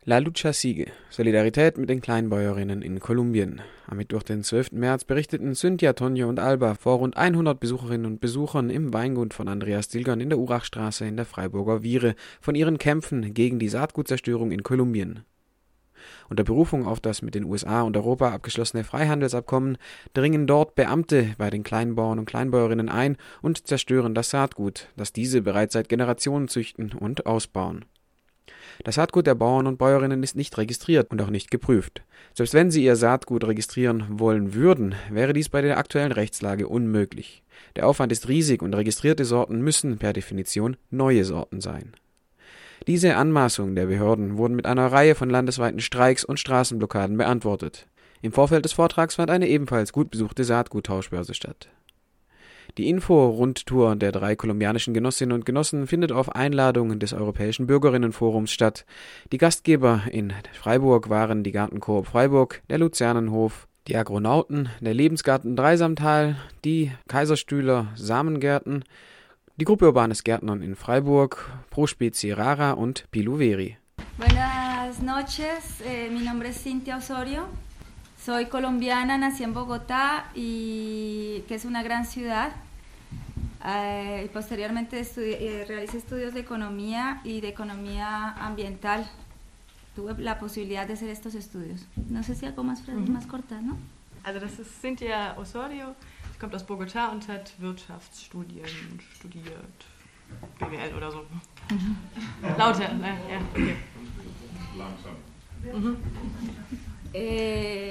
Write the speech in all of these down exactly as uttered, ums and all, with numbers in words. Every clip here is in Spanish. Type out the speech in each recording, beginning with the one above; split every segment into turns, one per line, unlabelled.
La Lucha sigue. Solidarität mit den Kleinbäuerinnen in Kolumbien. Am Mittwoch, den zwölften März, berichteten Cynthia, Tonio und Alba vor rund hundert Besucherinnen und Besuchern im Weingut von Andreas Dilgern in der Urachstraße in der Freiburger Viere von ihren Kämpfen gegen die Saatgutzerstörung in Kolumbien. Unter Berufung auf das mit den U S A und Europa abgeschlossene Freihandelsabkommen dringen dort Beamte bei den Kleinbauern und Kleinbäuerinnen ein und zerstören das Saatgut, das diese bereits seit Generationen züchten und ausbauen. Das Saatgut der Bauern und Bäuerinnen ist nicht registriert und auch nicht geprüft. Selbst wenn sie ihr Saatgut registrieren wollen würden, wäre dies bei der aktuellen Rechtslage unmöglich. Der Aufwand ist riesig und registrierte Sorten müssen per Definition neue Sorten sein. Diese Anmaßungen der Behörden wurden mit einer Reihe von landesweiten Streiks und Straßenblockaden beantwortet. Im Vorfeld des Vortrags fand eine ebenfalls gut besuchte Saatguttauschbörse statt. Die Info-Rundtour der drei kolumbianischen Genossinnen und Genossen findet auf Einladung des Europäischen Bürgerinnenforums statt. Die Gastgeber in Freiburg waren die Gartenkoop Freiburg, der Luzernenhof, die Agronauten, der Lebensgarten Dreisamtal, die Kaiserstühler Samengärten, die Gruppe Urbanes Gärtnern in Freiburg, Pro Specie Rara und Piluveri.
Buenas noches, eh, mi nombre es Cynthia Osorio. Soy colombiana, nací en Bogotá, y, que es una gran ciudad. Eh, y posteriormente estudi- eh, realicé estudios de economía y de economía ambiental. Tuve la posibilidad de hacer estos estudios. No sé si algo más,
Mhm.
más cortas, ¿no?
Also das ist Cynthia Osorio, sie kommt aus Bogotá und hat Wirtschaftsstudien studiert, B W L oder so. Lauter, ne? Ja, okay.
Langsam.
Mhm.
Eh,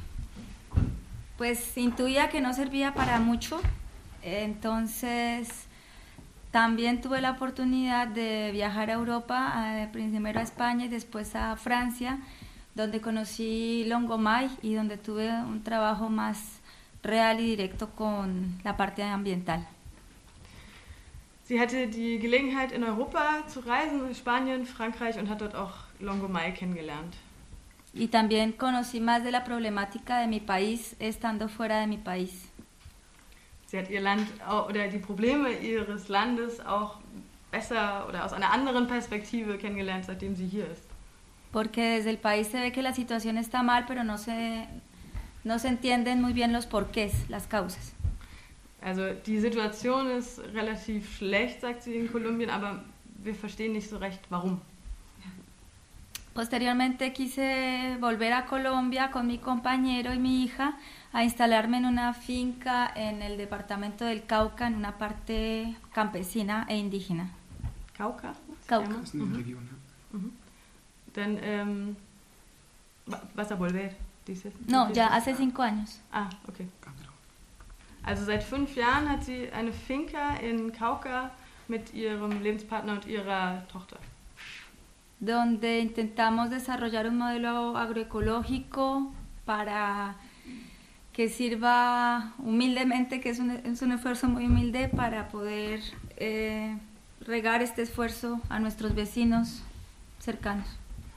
pues intuía que no servía para mucho, entonces también tuve la oportunidad de viajar a Europa, eh, primero a España y después a Francia, donde conocí Longomai y donde tuve un trabajo más real y directo con la parte ambiental.
Sie hatte die Gelegenheit, in Europa zu reisen, in Spanien, Frankreich, und hat dort auch Longomai kennengelernt.
Y también conocí más de la problemática de mi país estando fuera de mi país.
Sie hat ihr Land oder die Probleme ihres Landes auch besser oder aus einer anderen Perspektive kennengelernt, seitdem sie hier ist.
Porque desde el país se ve que la situación está mal, pero no se, no se entienden muy bien los porqués, las causas.
Also die Situation ist relativ schlecht, sagt sie in Kolumbien, aber wir verstehen nicht so recht, warum.
Posteriormente quise volver a Colombia con mi compañero y mi hija a instalarme en una finca en el departamento del Cauca, en una parte campesina e indígena.
Cauca?
Cauca.
Das ist eine Region, ja.
Mhm. Dann, ähm, vas a volver, dices?
No, ya hace cinco años.
Ah, okay. Also seit fünf Jahren hat sie eine Finca in Cauca mit ihrem Lebenspartner und ihrer Tochter.
Donde intentamos desarrollar un modelo agroecológico para que sirva humildemente, que es un, es un esfuerzo muy humilde para poder eh, regar este esfuerzo a nuestros vecinos cercanos.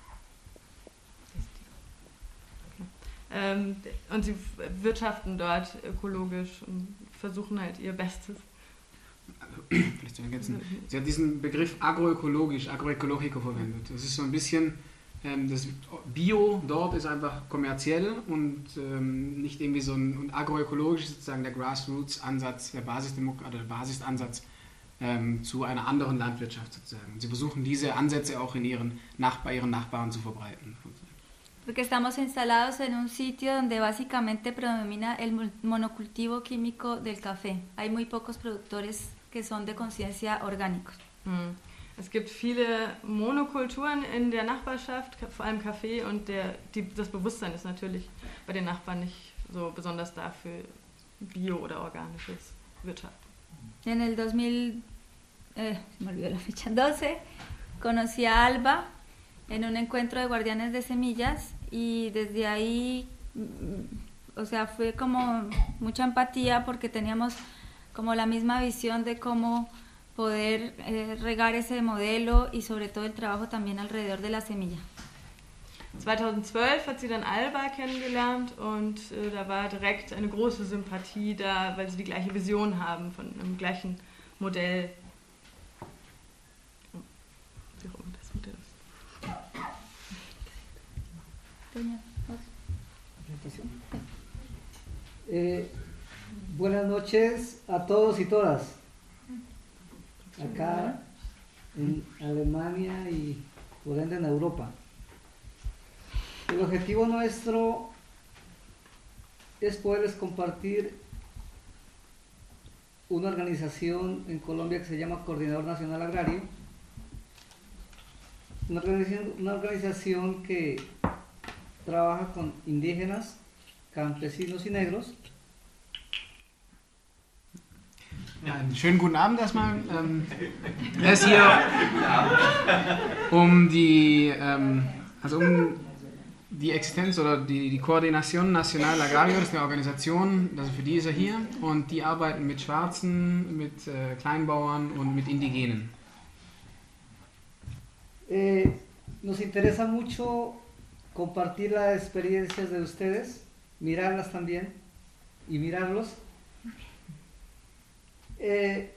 Ähm, und sie wirtschaften dort ökologisch und versuchen halt ihr Bestes.
Vielleicht zu ergänzen. Sie hat diesen Begriff agroökologisch, agroökologico verwendet. Das ist so ein bisschen, ähm, das Bio dort ist einfach kommerziell und ähm, nicht irgendwie so ein, und agroökologisch ist sozusagen der Grassroots-Ansatz, der Basisdemok- oder der Basisansatz ähm, zu einer anderen Landwirtschaft sozusagen. Und sie versuchen diese Ansätze auch in ihren, Nach- bei ihren Nachbarn zu verbreiten.
Porque estamos instalados en un sitio donde básicamente predomina el monocultivo químico del café. Hay muy pocos productores que son de conciencia orgánicos.
Hm. Es gibt viele Monokulturen in der Nachbarschaft, vor allem Kaffee, und der, die, das Bewusstsein ist natürlich bei den Nachbarn nicht so besonders da für Bio- oder organisches Wirtschaften.
En el dos mil, eh, me olvidó la fecha, doce, conocí a Alba en un encuentro de guardianes de semillas y desde ahí, o sea, fue como mucha empatía porque teníamos como la misma visión de cómo poder eh, regar ese modelo y sobre todo el trabajo también alrededor de la semilla.
zweitausendzwölf hat sie dann Alba kennengelernt und äh, da war direkt eine große Sympathie da, weil sie die gleiche Vision haben von einem gleichen Modell. Wie auch immer das Modell ist.
Doña Rosa.
Eh, buenas noches a todos y todas, acá en Alemania y por ende en Europa. El objetivo nuestro es poderles compartir una organización en Colombia que se llama Coordinador Nacional Agrario, una organización, una organización que trabaja con indígenas, campesinos y negros.
Ja, einen schönen guten Abend erstmal. Ähm, er ist hier, um die, ähm, also um die Existenz oder die, die Koordination Nacional Agrario, das ist eine Organisation, also für die ist er hier, und die arbeiten mit Schwarzen, mit äh, Kleinbauern und mit Indigenen.
Eh, nos interesa mucho compartir las experiencias de ustedes, mirarlas también y mirarlos. Eh,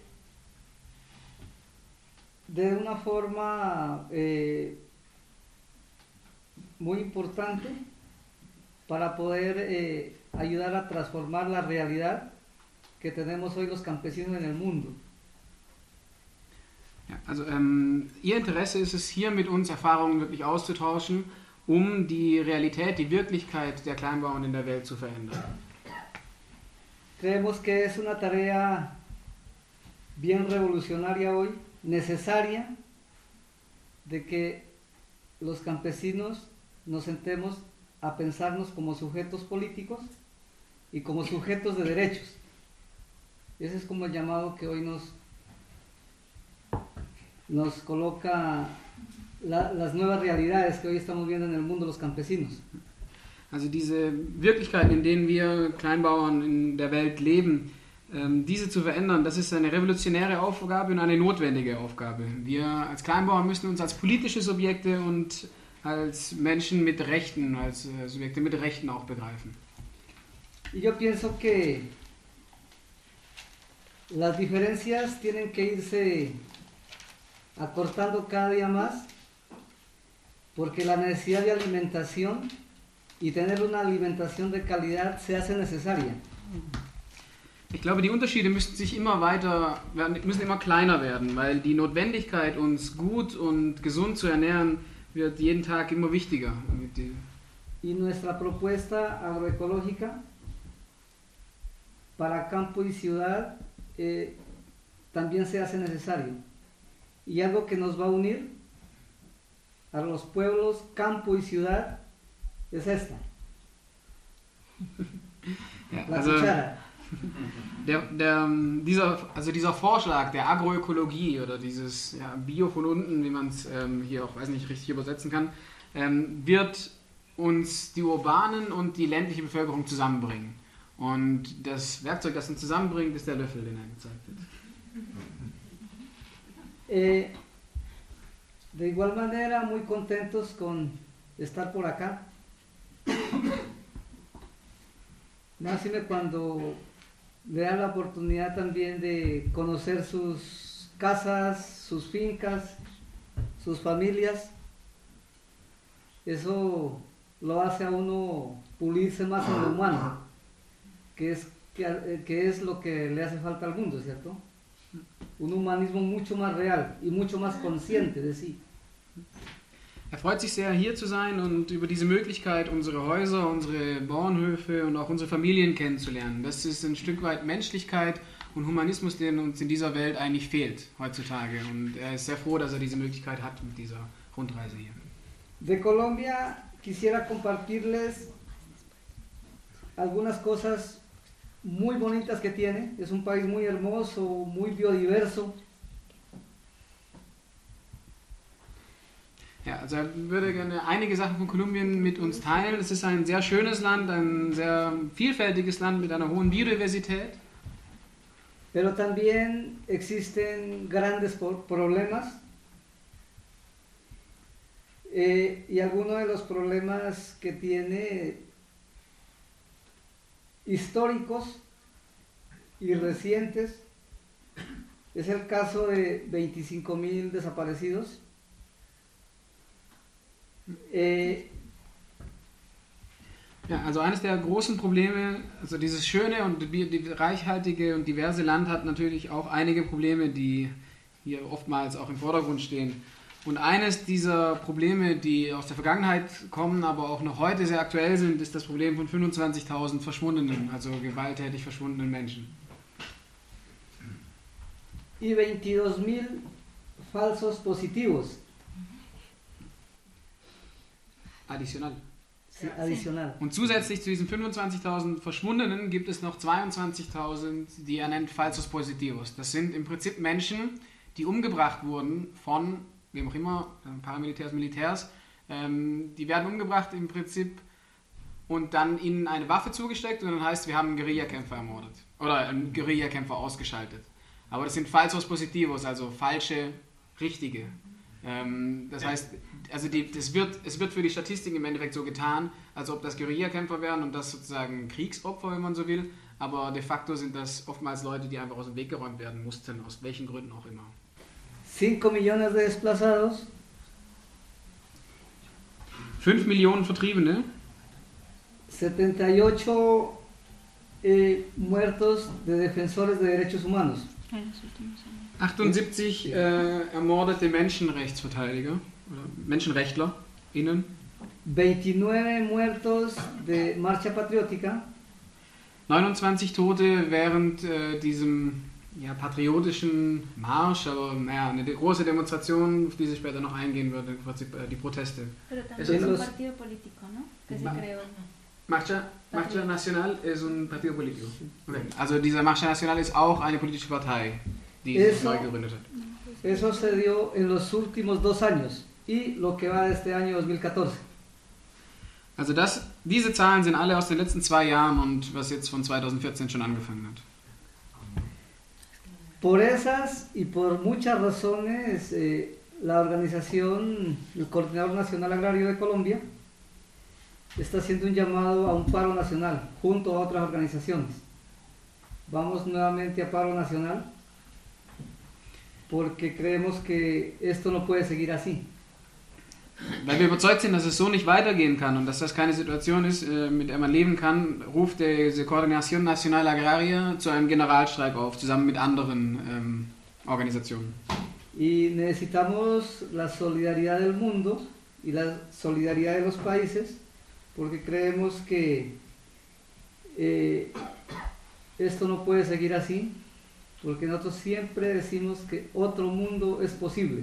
de una forma eh, muy importante para poder eh, ayudar a transformar la realidad que tenemos hoy los campesinos en el mundo.
Ja, also ähm, Ihr Interesse ist es, hier mit uns Erfahrungen wirklich auszutauschen, um die Realität, die Wirklichkeit der Kleinbauern in der Welt zu verändern.
Creemos que es una tarea bien revolucionaria hoy, necesaria, de que los campesinos nos sentemos a pensarnos como sujetos políticos y como sujetos de derechos. Ese es como el llamado que hoy nos, nos coloca la, las nuevas realidades que hoy estamos viendo en el mundo los campesinos.
Also diese Wirklichkeiten, in denen wir Kleinbauern in der Welt leben, ähm, diese zu verändern, das ist eine revolutionäre Aufgabe und eine notwendige Aufgabe. Wir als Kleinbauern müssen uns als politische Subjekte und als Menschen mit Rechten, als äh, Subjekte mit Rechten auch begreifen.
Y yo pienso que las diferencias tienen que irse acortando cada día más, porque la necesidad de alimentación y tener una alimentación de calidad se hace necesaria.
Ich glaube, die Unterschiede müssen sich immer weiter, müssen immer kleiner werden, weil die Notwendigkeit, uns gut und gesund zu ernähren, wird jeden Tag immer wichtiger.
Y nuestra propuesta agroecológica para campo y ciudad eh, también se hace necesario. Y algo que nos va a unir a los pueblos, campo y ciudad es esta.
Ja,
La
also
cuchara.
der, der, dieser, also dieser Vorschlag der Agroökologie oder dieses ja, Bio von unten, wie man es ähm, hier auch, weiß nicht, richtig übersetzen kann, ähm, wird uns die urbanen und die ländliche Bevölkerung zusammenbringen. Und das Werkzeug, das uns zusammenbringt, ist der Löffel, den er gezeigt wird.
Eh, de igual manera, muy contentos con estar por acá. Máxime cuando le da la oportunidad también de conocer sus casas, sus fincas, sus familias. Eso lo hace a uno pulirse más en lo humano, que es, que, que es lo que le hace falta al mundo, ¿cierto? Un humanismo mucho más real y mucho más consciente de sí.
Er freut sich sehr, hier zu sein und über diese Möglichkeit, unsere Häuser, unsere Bauernhöfe und auch unsere Familien kennenzulernen. Das ist ein Stück weit Menschlichkeit und Humanismus, der uns in dieser Welt eigentlich fehlt heutzutage. Und er ist sehr froh, dass er diese Möglichkeit hat mit dieser Rundreise hier.
De Colombia quisiera compartirles algunas cosas muy bonitas que tiene. Es un país muy hermoso, muy biodiverso.
Ja, also er würde gerne einige Sachen von Kolumbien mit uns teilen. Es ist ein sehr schönes Land, ein sehr vielfältiges Land mit einer hohen Biodiversität.
Pero también existen grandes problemas. Eh, y algunos de los problemas que tiene históricos y recientes es el caso de veinticinco mil desaparecidos. Eh,
Ja, also eines der großen Probleme, also dieses schöne und die, die reichhaltige und diverse Land hat natürlich auch einige Probleme, die hier oftmals auch im Vordergrund stehen. Und eines dieser Probleme, die aus der Vergangenheit kommen, aber auch noch heute sehr aktuell sind, ist das Problem von fünfundzwanzigtausend verschwundenen, also gewalttätig verschwundenen Menschen.
Y veintidós mil falsos positivos.
Additional.
Sí, adicional.
Und zusätzlich zu diesen fünfundzwanzigtausend Verschwundenen gibt es noch zweiundzwanzigtausend, die er nennt Falsos Positivos. Das sind im Prinzip Menschen, die umgebracht wurden von, wem auch immer, Paramilitärs, Militärs. Ähm, die werden umgebracht im Prinzip und dann ihnen eine Waffe zugesteckt und dann heißt, wir haben einen Guerillakämpfer ermordet. Oder einen Guerillakämpfer ausgeschaltet. Aber das sind Falsos Positivos, also falsche, richtige. Ähm, das heißt, also die, das wird, es wird für die Statistiken im Endeffekt so getan, als ob das Guerillakämpfer wären und das sozusagen Kriegsopfer, wenn man so will. Aber de facto sind das oftmals Leute, die einfach aus dem Weg geräumt werden mussten, aus welchen Gründen auch immer.
cinco millones de desplazados.
fünf Millionen Vertriebene.
setenta y ocho eh, muertos de defensores de derechos humanos.
achtundsiebzig äh, ermordete Menschenrechtsverteidiger oder MenschenrechtlerInnen.
veintinueve muertos de Marcha Patriótica.
neunundzwanzig Tote während äh, diesem ja, patriotischen Marsch, aber naja, eine de große Demonstration, auf die sich später noch eingehen würde, im Prinzip äh, die Proteste.
Pero también es un partido político, ¿no? Que se creó.
Marcha, Marcha Nacional ist ein Partido Político. Okay. Also dieser Marcha Nacional ist auch eine politische Partei, die sich neu gegründet hat.
Eso se dio en los últimos dos años y lo que va de este año dos mil catorce.
Also das, diese Zahlen sind alle aus den letzten zwei Jahren und was jetzt von zweitausendvierzehn schon angefangen hat.
Por esas y por muchas razones, eh, la organización, el Coordinador Nacional Agrario de Colombia, está haciendo un llamado a un paro nacional junto a otras organizaciones. Vamos nuevamente a paro nacional porque creemos que esto no puede seguir así.
Weil wir überzeugt sind, dass es so nicht weitergehen kann und dass das keine Situation ist, mit der man leben kann, ruft diese Coordinación Nacional Agraria zu einem Generalstreik auf, zusammen mit anderen ähm, Organisationen.
Y necesitamos la solidaridad del mundo y la solidaridad de los países porque creemos que eh, esto no puede seguir así, porque nosotros siempre decimos que otro mundo es posible.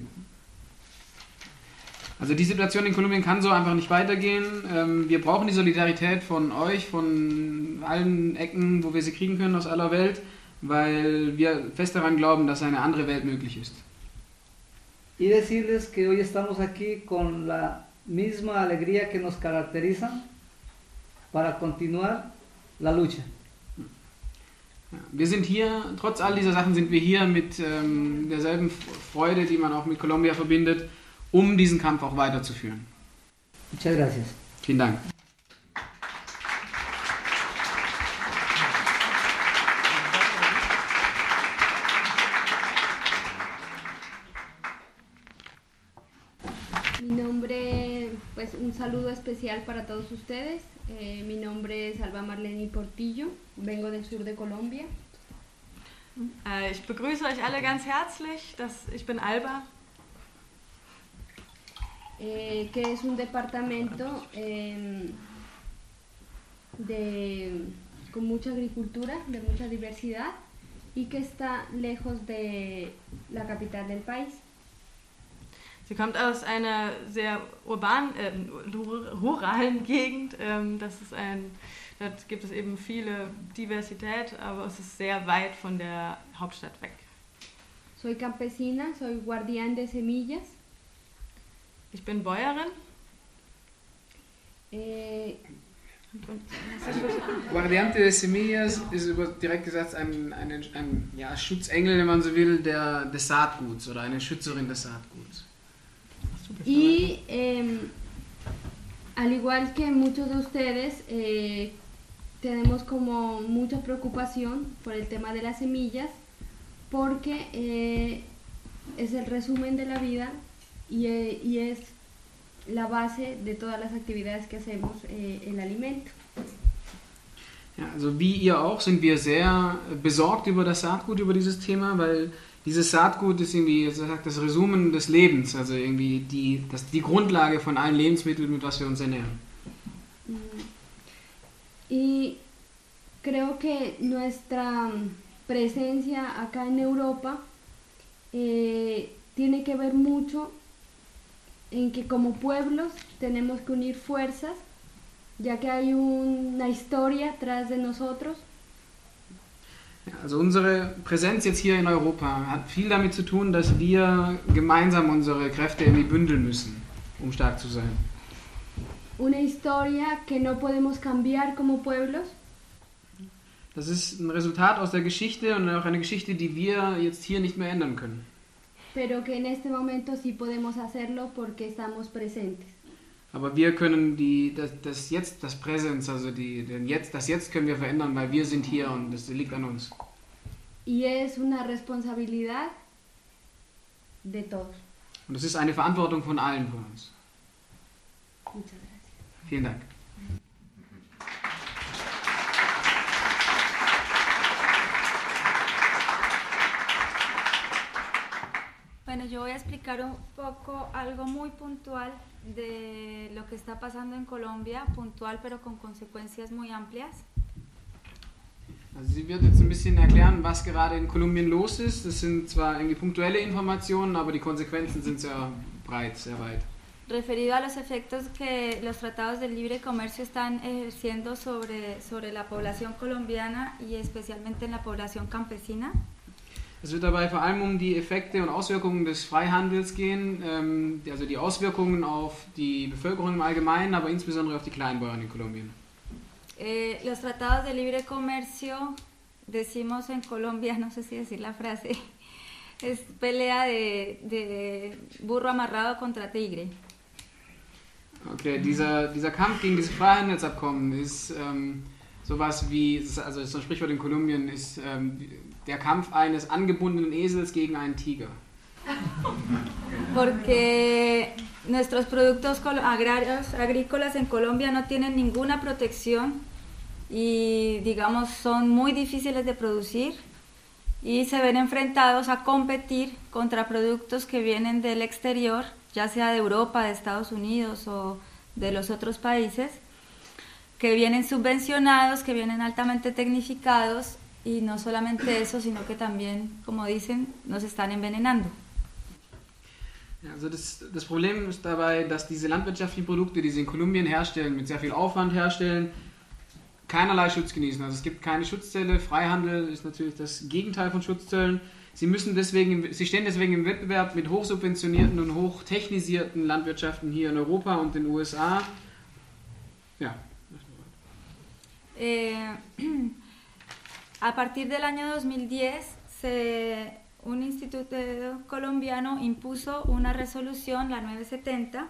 Also die Situation in Kolumbien kann so einfach nicht weitergehen. Wir brauchen die Solidarität von euch, von allen Ecken, wo wir sie kriegen können aus aller Welt, weil wir fest daran glauben, dass eine andere Welt möglich ist.
Y decirles que hoy estamos aquí con la misma alegría que nos caracteriza para continuar la lucha.
Wir sind hier, trotz all dieser Sachen sind wir hier mit ähm, derselben Freude, die man auch mit Kolumbien verbindet, um diesen Kampf auch weiterzuführen.
Muchas gracias.
Vielen Dank.
Mi nombre, pues un saludo especial para todos ustedes. Eh, mi nombre es Alba Marleni Portillo, vengo del sur de Colombia.
Äh, ich begrüße euch alle ganz herzlich. Das, ich bin Alba.
Eh, que es un departamento eh, de, con mucha agricultura, de mucha diversidad y que está lejos de la capital del país.
Sie kommt aus einer sehr urban, äh, ruralen Gegend. Ähm, das ist ein, dort gibt es eben viele Diversität, aber es ist sehr weit von der Hauptstadt weg.
Soy campesina, soy guardián de semillas.
Ich bin Bäuerin.
Eh,
Guardiante de Semillas ist über, direkt gesagt ein, ein, ein, ein ja, Schutzengel, wenn man so will, der, des Saatguts oder eine Schützerin des Saatguts.
Y eh, al igual que muchos de ustedes, eh, tenemos como mucha preocupación por el tema de las semillas, porque eh, es el resumen de la vida y, eh, y es la base de todas las actividades que hacemos, eh, el alimento.
Ja, also wie ihr auch sind wir sehr besorgt über das Saatgut, über dieses Thema, weil dieses Saatgut ist irgendwie, das sagt das Resumen des Lebens, also irgendwie die, das, die Grundlage von allen Lebensmitteln, mit was wir uns ernähren.
Y creo que nuestra presencia acá en Europa eh, tiene que ver mucho en que como pueblos tenemos que unir fuerzas, ya que hay una historia tras de nosotros.
Ja, also unsere Präsenz jetzt hier in Europa hat viel damit zu tun, dass wir gemeinsam unsere Kräfte irgendwie bündeln müssen, um stark zu sein.
Una historia que no podemos cambiar como pueblos.
Das ist ein Resultat aus der Geschichte und auch eine Geschichte, die wir jetzt hier nicht mehr ändern können.
Pero que en este momento sí podemos hacerlo porque estamos presentes.
Aber wir können die, das, das Jetzt, das Präsenz, also die, den Jetzt, das Jetzt können wir verändern, weil wir sind hier und das liegt an uns.
Y es una responsabilidad de todos.
Und das ist eine Verantwortung von allen von uns.
Muchas gracias.
Vielen Dank.
Bueno, yo voy a explicar un poco algo muy puntual de lo que está pasando en Colombia, puntual pero con consecuencias muy amplias.
Also sie wird jetzt ein bisschen erklären, was gerade in Kolumbien los ist. Das sind zwar irgendwie punktuelle Informationen, aber die Konsequenzen sind sehr breit, sehr weit.
Referido a los efectos que los tratados de libre comercio están ejerciendo sobre, sobre la población colombiana y especialmente en la población campesina.
Es wird dabei vor allem um die Effekte und Auswirkungen des Freihandels gehen, ähm, also die Auswirkungen auf die Bevölkerung im Allgemeinen, aber insbesondere auf die Kleinbauern in Kolumbien.
Eh, los tratados de libre comercio, decimos en Colombia, no sé si decir la frase, es pelea de, de burro amarrado contra tigre.
Okay, dieser, dieser Kampf gegen diese Freihandelsabkommen ist ähm, sowas wie, also so ein Sprichwort in Kolumbien ist ähm, der Kampf eines angebundenen Esels gegen einen Tiger.
Porque nuestros productos agrarios, agrícolas en Colombia no tienen ninguna protección y digamos son muy difíciles de producir y se ven enfrentados a competir contra productos que vienen del exterior, ya sea de Europa, de Estados Unidos o de los otros países, que vienen subvencionados, que vienen altamente tecnificados y no solamente eso, sino que también, como dicen, nos están envenenando.
Ja, also das, das Problem ist dabei, dass diese landwirtschaftlichen Produkte, die sie in Kolumbien herstellen, mit sehr viel Aufwand herstellen, keinerlei Schutz genießen. Also es gibt keine Schutzzölle, Freihandel ist natürlich das Gegenteil von Schutzzöllen. Sie, müssen deswegen, sie stehen deswegen im Wettbewerb mit hochsubventionierten und hochtechnisierten Landwirtschaften hier in Europa und den U S A. Ja.
Eh, a partir del año dos mil diez, se, un instituto colombiano impuso una resolución, la nueve setenta.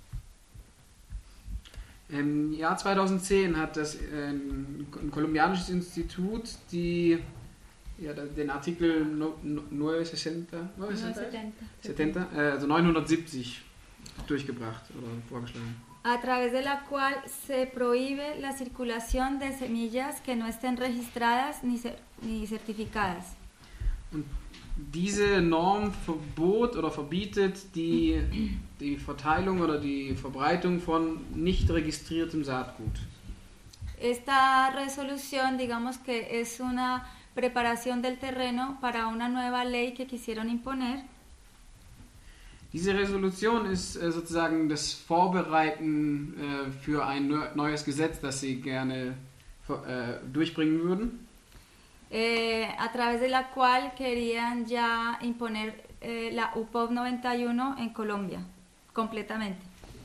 Im Jahr zweitausendzehn hat das äh, ein kolumbianisches Institut die, ja, den Artikel neunhundertsiebzig, äh, also neunhundertsiebzig durchgebracht oder vorgeschlagen.
A través de la cual se prohíbe la circulación de semillas que no estén registradas ni, cer ni certificadas.
Und diese Norm verbot oder verbietet die, die Verteilung oder die Verbreitung von nicht registriertem Saatgut.
Esta resolución, digamos que es una preparación del terreno para una nueva ley que quisieron imponer.
Diese Resolution ist äh, sozusagen das Vorbereiten äh, für ein neues Gesetz, das sie gerne äh, durchbringen würden.
Eh, a través de la cual querían ya imponer eh, la U P O V noventa y uno en Colombia, completamente.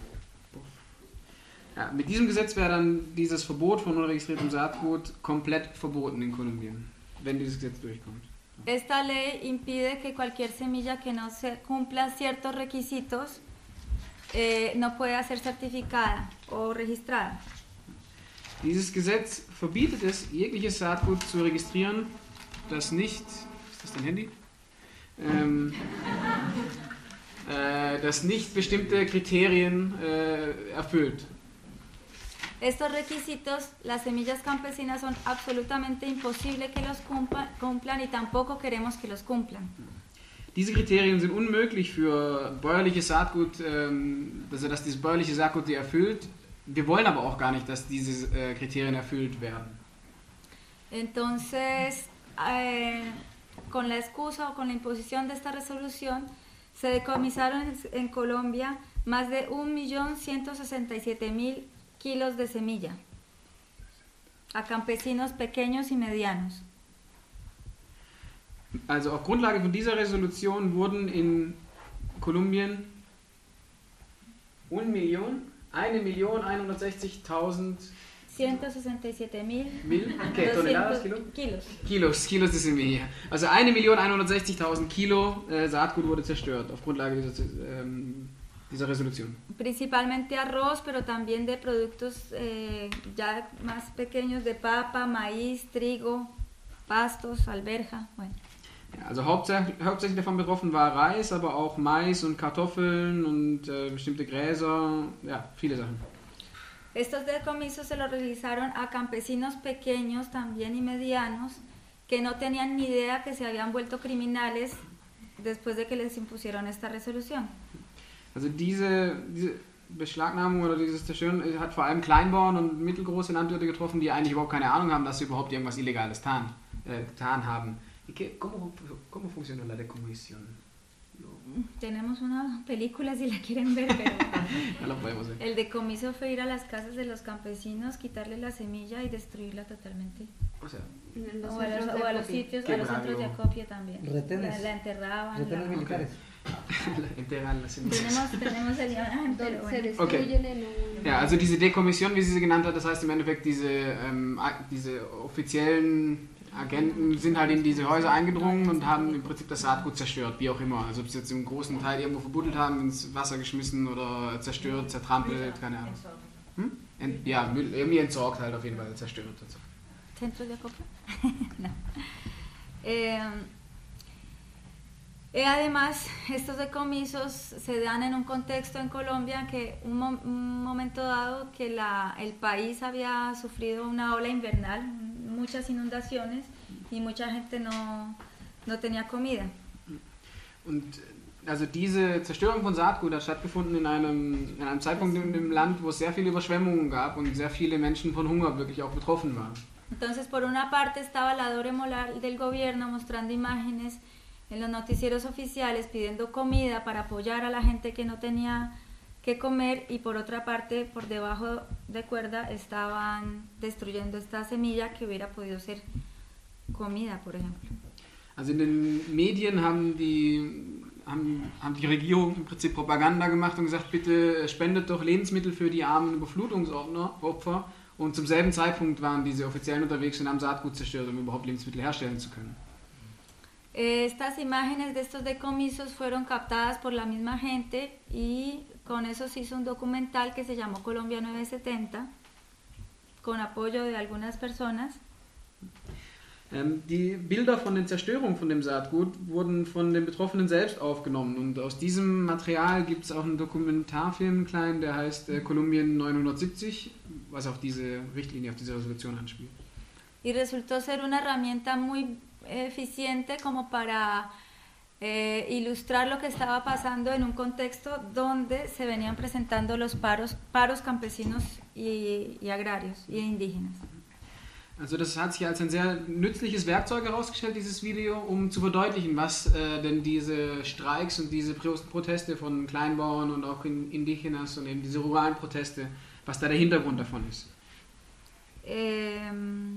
Ja, mit diesem Gesetz wäre dann dieses Verbot von unregistriertem Saatgut komplett verboten in Kolumbien, wenn dieses Gesetz durchkommt.
Esta ley impide que cualquier semilla que no se cumpla ciertos requisitos eh, no pueda ser certificada o registrada.
Dieses Gesetz verbietet es, jegliches Saatgut zu registrieren, das nicht, ist das dein Handy? Ähm, äh, das nicht bestimmte Kriterien äh, erfüllt.
Estos requisitos, las semillas campesinas son absolutamente imposible que los cumpla, cumplan y tampoco queremos que los cumplan.
Diese Kriterien sind unmöglich für bäuerliches Saatgut, ähm, also dass dieses bäuerliche Saatgut die erfüllt. Wir wollen aber auch gar nicht, dass diese äh, Kriterien erfüllt werden.
Entonces, eh, con la excusa o con la imposición de esta resolución, se decomisaron en, en Colombia más de un millón ciento sesenta y siete mil kilos de semilla a campesinos pequeños y medianos.
Also auf Grundlage von dieser Resolution wurden in Kolumbien eine Million, eine Million einhundertsechzigtausend
ciento sesenta y siete mil
okay, toneladas, Kilo?
kilos.
Kilos, Kilos de semilla. Also eine Million einhundertsechzigtausend Kilo äh, Saatgut wurde zerstört auf Grundlage dieser, ähm, dieser Resolution.
Principalmente arroz, pero también de productos eh, ya más pequeños de papa, maíz, trigo, pastos, alberja, bueno.
Ja, also hauptsächlich, hauptsächlich davon betroffen war Reis, aber auch Mais und Kartoffeln und äh, bestimmte Gräser, ja, viele Sachen.
Estos decomisos se los realizaron a campesinos pequeños también y medianos que no tenían ni idea que se habían vuelto criminales después de que les impusieron esta resolución.
Also diese, diese Beschlagnahmung oder dieses Zerstören hat vor allem Kleinbauern und mittelgroße Landwirte getroffen, die eigentlich überhaupt keine Ahnung haben, dass sie überhaupt irgendwas Illegales tan, äh, getan haben. ¿Cómo, cómo funciona la decomisión?
Tenemos una película si la quieren ver, pero
no la podemos ver.
El decomiso fue ir a las casas de los campesinos, quitarle la semilla y destruirla totalmente.
O sea,
los o, a los, o a los sitios, a los centros de acopio también.
Retenes.
La, la enterraban.
Retenes
la,
militares.
Enterran las semillas.
Tenemos, tenemos el imagen, pero bueno.
Okay. Ja, also diese Dekommission, wie sie sie genannt hat, das heißt im Endeffekt diese, ähm, diese offiziellen Agenten sind halt in diese Häuser eingedrungen und haben im Prinzip das Saatgut zerstört, wie auch immer. Also ob sie jetzt im großen Teil irgendwo verbuddelt haben, ins Wasser geschmissen oder zerstört, zertrampelt, keine Ahnung. Hm? Ent, ja, irgendwie entsorgt halt auf jeden Fall, zerstört.
¿Centro de acopio? No. Eh, eh, además, estos decomisos se dan en un contexto en Colombia que un, mo un momento dado que la, el país había sufrido una ola invernal, muchas inundaciones y mucha gente no, no tenía comida.
Und also diese Zerstörung von Saatgut hat stattgefunden in einem, in einem Zeitpunkt in dem Land, wo es sehr viele Überschwemmungen gab und sehr viele Menschen von Hunger wirklich auch betroffen waren.
Entonces, por una parte estaba la doble moral del gobierno mostrando imágenes en los noticieros oficiales pidiendo comida para apoyar a la gente que no tenía que comer, y por otra parte, por debajo de cuerda, estaban destruyendo esta semilla que hubiera podido ser comida, por ejemplo.
Also in den Medien haben die, haben, haben die Regierung im Prinzip Propaganda gemacht und gesagt, bitte spendet doch Lebensmittel für die armen Überflutungsopfer, und zum selben Zeitpunkt waren diese Offiziellen unterwegs und haben Saatgut zerstört, um überhaupt Lebensmittel herstellen zu können.
Estas imágenes de estos decomisos fueron captadas por la misma gente y con eso se hizo un documental que se llamó Colombia novecientos setenta, con apoyo de algunas personas.
Ähm, die Bilder von den Zerstörungen von dem Saatgut wurden von den Betroffenen selbst aufgenommen, und aus diesem Material gibt es auch einen Dokumentarfilm, klein, der heißt äh, Kolumbien neunhundertsiebzig, was auf diese Richtlinie, auf diese Resolution anspielt.
Y resultó ser una herramienta muy eficiente como para eh, ilustrar lo que estaba pasando en un contexto donde se venían presentando los paros, paros campesinos y, y agrarios y indígenas.
Also das hat sich als ein sehr nützliches Werkzeug herausgestellt, dieses Video, um zu verdeutlichen, was äh, denn diese Streiks und diese Proteste von Kleinbauern und auch in Indigenas und eben diese ruralen Proteste, was da der Hintergrund davon ist.
Eh,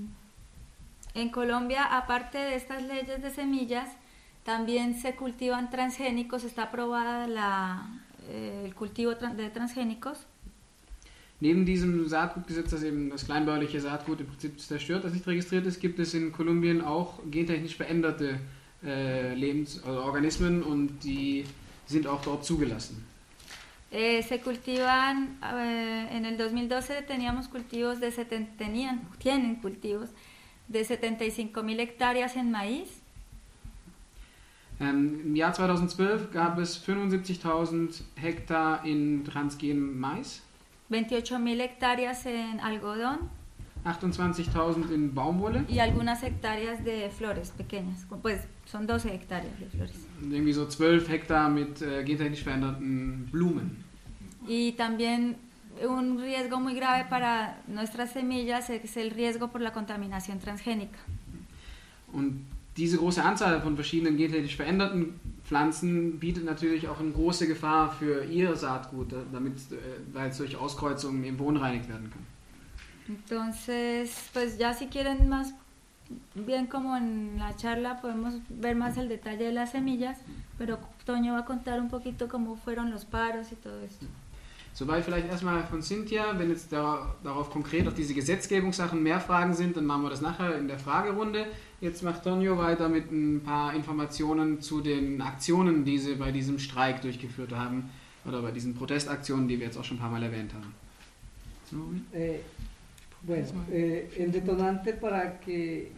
en Colombia, aparte de estas leyes de semillas, también se cultivan transgénicos, está aprobada la, eh, el cultivo de transgénicos.
Neben diesem Saatgutgesetz, das eben das kleinbäuerliche Saatgut im Prinzip zerstört, das nicht registriert ist, gibt es in Kolumbien auch gentechnisch veränderte äh, Lebens- oder Organismen, und die sind auch dort zugelassen.
Eh, se cultivan, eh, en el dos mil doce teníamos cultivos de setenta, tenían, tienen cultivos de setenta y cinco mil hectáreas en maíz.
Ähm, Im Jahr zweitausendzwölf gab es fünfundsiebzigtausend Hektar in transgenem Mais,
veintiocho mil hectáreas en algodón
achtundzwanzigtausend in Baumwolle,
y algunas hectáreas de flores pequeñas. Pues son doce hectáreas de flores.
und irgendwie so zwölf Hektar mit äh, gentechnisch veränderten Blumen.
Y también un riesgo muy grave para nuestras semillas es el riesgo por la contaminación transgénica.
Und diese große Anzahl von verschiedenen gentechnisch veränderten Pflanzen bietet natürlich auch eine große Gefahr für ihr Saatgut, damit, weil es durch Auskreuzungen eben verunreinigt werden kann.
Entonces, pues ya si quieren más bien como en la charla podemos ver más el detalle de las semillas, pero Toño va a contar un poquito cómo fueron los paros y todo esto.
Soweit vielleicht erstmal von Cynthia. Wenn jetzt da, darauf konkret auf diese Gesetzgebungssachen mehr Fragen sind, dann machen wir das nachher in der Fragerunde. Jetzt macht Tonio weiter mit ein paar Informationen zu den Aktionen, die sie bei diesem Streik durchgeführt haben oder bei diesen Protestaktionen, die wir jetzt auch schon ein paar Mal erwähnt haben. So.
Eh, bueno, eh, el detonante para que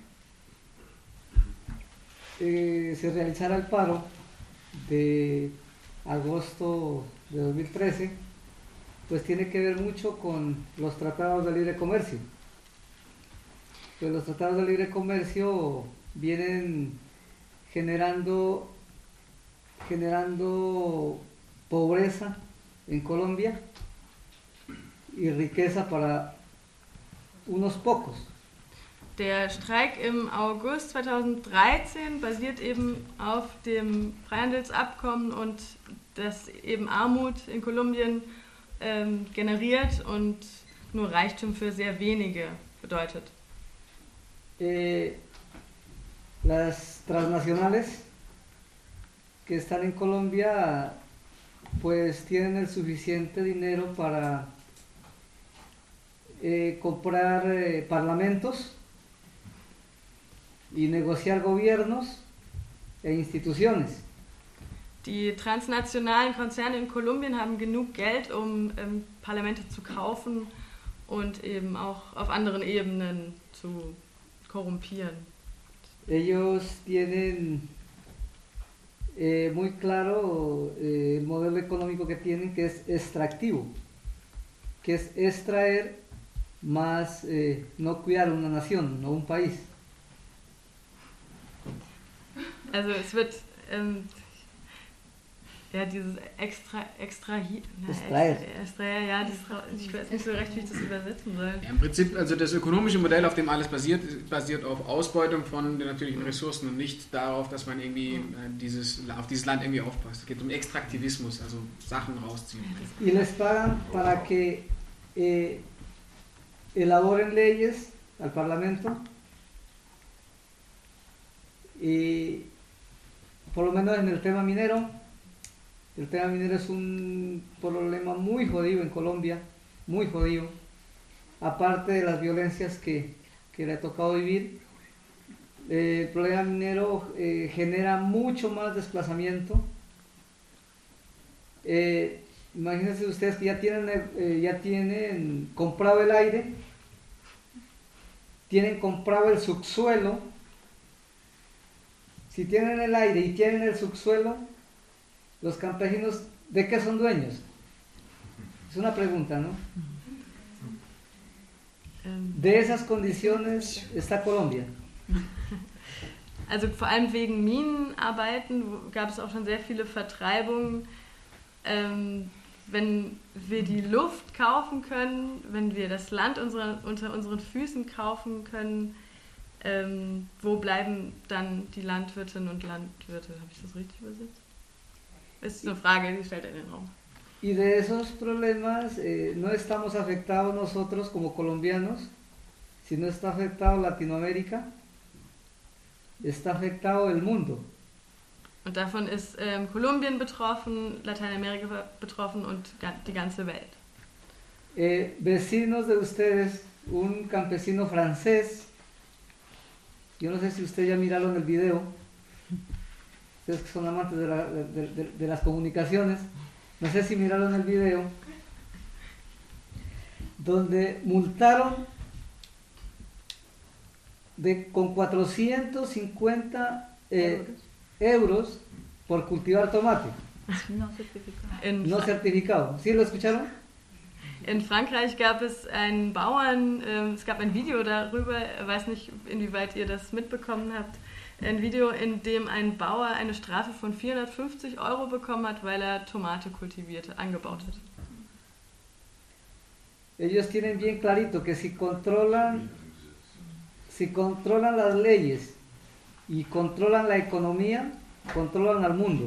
eh, se realizara el paro de agosto de dos mil trece pues tiene que ver mucho con los tratados de libre comercio. Pues los tratados de libre comercio vienen generando, generando pobreza en Colombia y riqueza para unos pocos.
Der Streik im August zweitausenddreizehn basiert eben auf dem Freihandelsabkommen und das eben Armut in Kolumbien ähm, generiert und nur Reichtum für sehr wenige bedeutet.
Eh, las transnacionales que están en Colombia pues tienen el suficiente dinero para eh, comprar eh, parlamentos y negociar gobiernos e instituciones.
Die transnationalen Konzerne in Kolumbien haben genug Geld, um ähm, Parlamente zu kaufen und eben auch auf anderen Ebenen zu korrumpieren.
Ellos tienen eh, muy claro eh, el modelo económico que tienen, que es extractivo, que es extraer más eh, no cuidar una nación, no un país.
Also es wird ähm, ja dieses extra extra
extraer,
extraer, ja, das, ich weiß nicht so recht, wie ich das übersetzen soll.
Ja, im Prinzip, also das ökonomische Modell, auf dem alles basiert, basiert auf Ausbeutung von den natürlichen Ressourcen und nicht darauf, dass man irgendwie äh, dieses, auf dieses Land irgendwie aufpasst. Es geht um Extraktivismus, also Sachen rausziehen.
Y les pagan para que eh, elaboren leyes al Parlamento y por lo menos en el tema minero. El tema minero es un problema muy jodido en Colombia, muy jodido, aparte de las violencias que, que le ha tocado vivir. Eh, el problema minero eh, genera mucho más desplazamiento. Eh, imagínense ustedes que ya tienen, eh, ya tienen comprado el aire, tienen comprado el subsuelo. Si tienen el aire y tienen el subsuelo, los campesinos, ¿de qué son dueños? Es una pregunta, ¿no? De esas condiciones está Colombia.
Also vor allem wegen Minenarbeiten gab es auch schon sehr viele Vertreibungen. Ähm, wenn wir die Luft kaufen können, wenn wir das Land unsere, unter unseren Füßen kaufen können, ähm, wo bleiben dann die Landwirtinnen und Landwirte? Habe ich das richtig übersetzt? Das ist eine Frage, die stellt er in den Raum.
Y de esos problemas eh, no estamos afectados nosotros como colombianos, sino está afectado Latinoamérica, está afectado el mundo.
Und davon ist ähm, Kolumbien betroffen, Lateinamerika betroffen und die ganze Welt.
Eh, vecinos de ustedes, un campesino francés, yo no sé si ustedes ya miraron el video, ustedes que son amantes de, la, de, de, de las comunicaciones, no sé si miraron el video, donde multaron de, con cuatrocientos cincuenta eh, euros por cultivar tomate.
No certificado.
In,
No
Fra
certificado. ¿Sí lo escucharon?
in Frankreich gab es einen Bauern, ähm, es gab ein Video darüber, ich weiß nicht, inwieweit ihr das mitbekommen habt, ein Video, in dem ein Bauer eine Strafe von vierhundertfünfzig Euro bekommen hat, weil er Tomate kultivierte, angebaut hat.
Ellos tienen bien clarito que si controlan, si controlan las leyes y controlan la economía, controlan al mundo.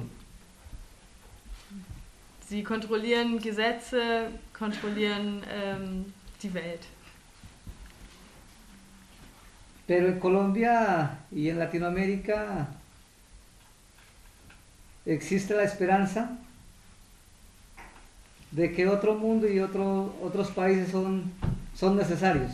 Sie kontrollieren Gesetze, kontrollieren ähm, die Welt.
Pero en Colombia y en Latinoamérica existe la esperanza de que otro mundo y otro, otros países son, son necesarios.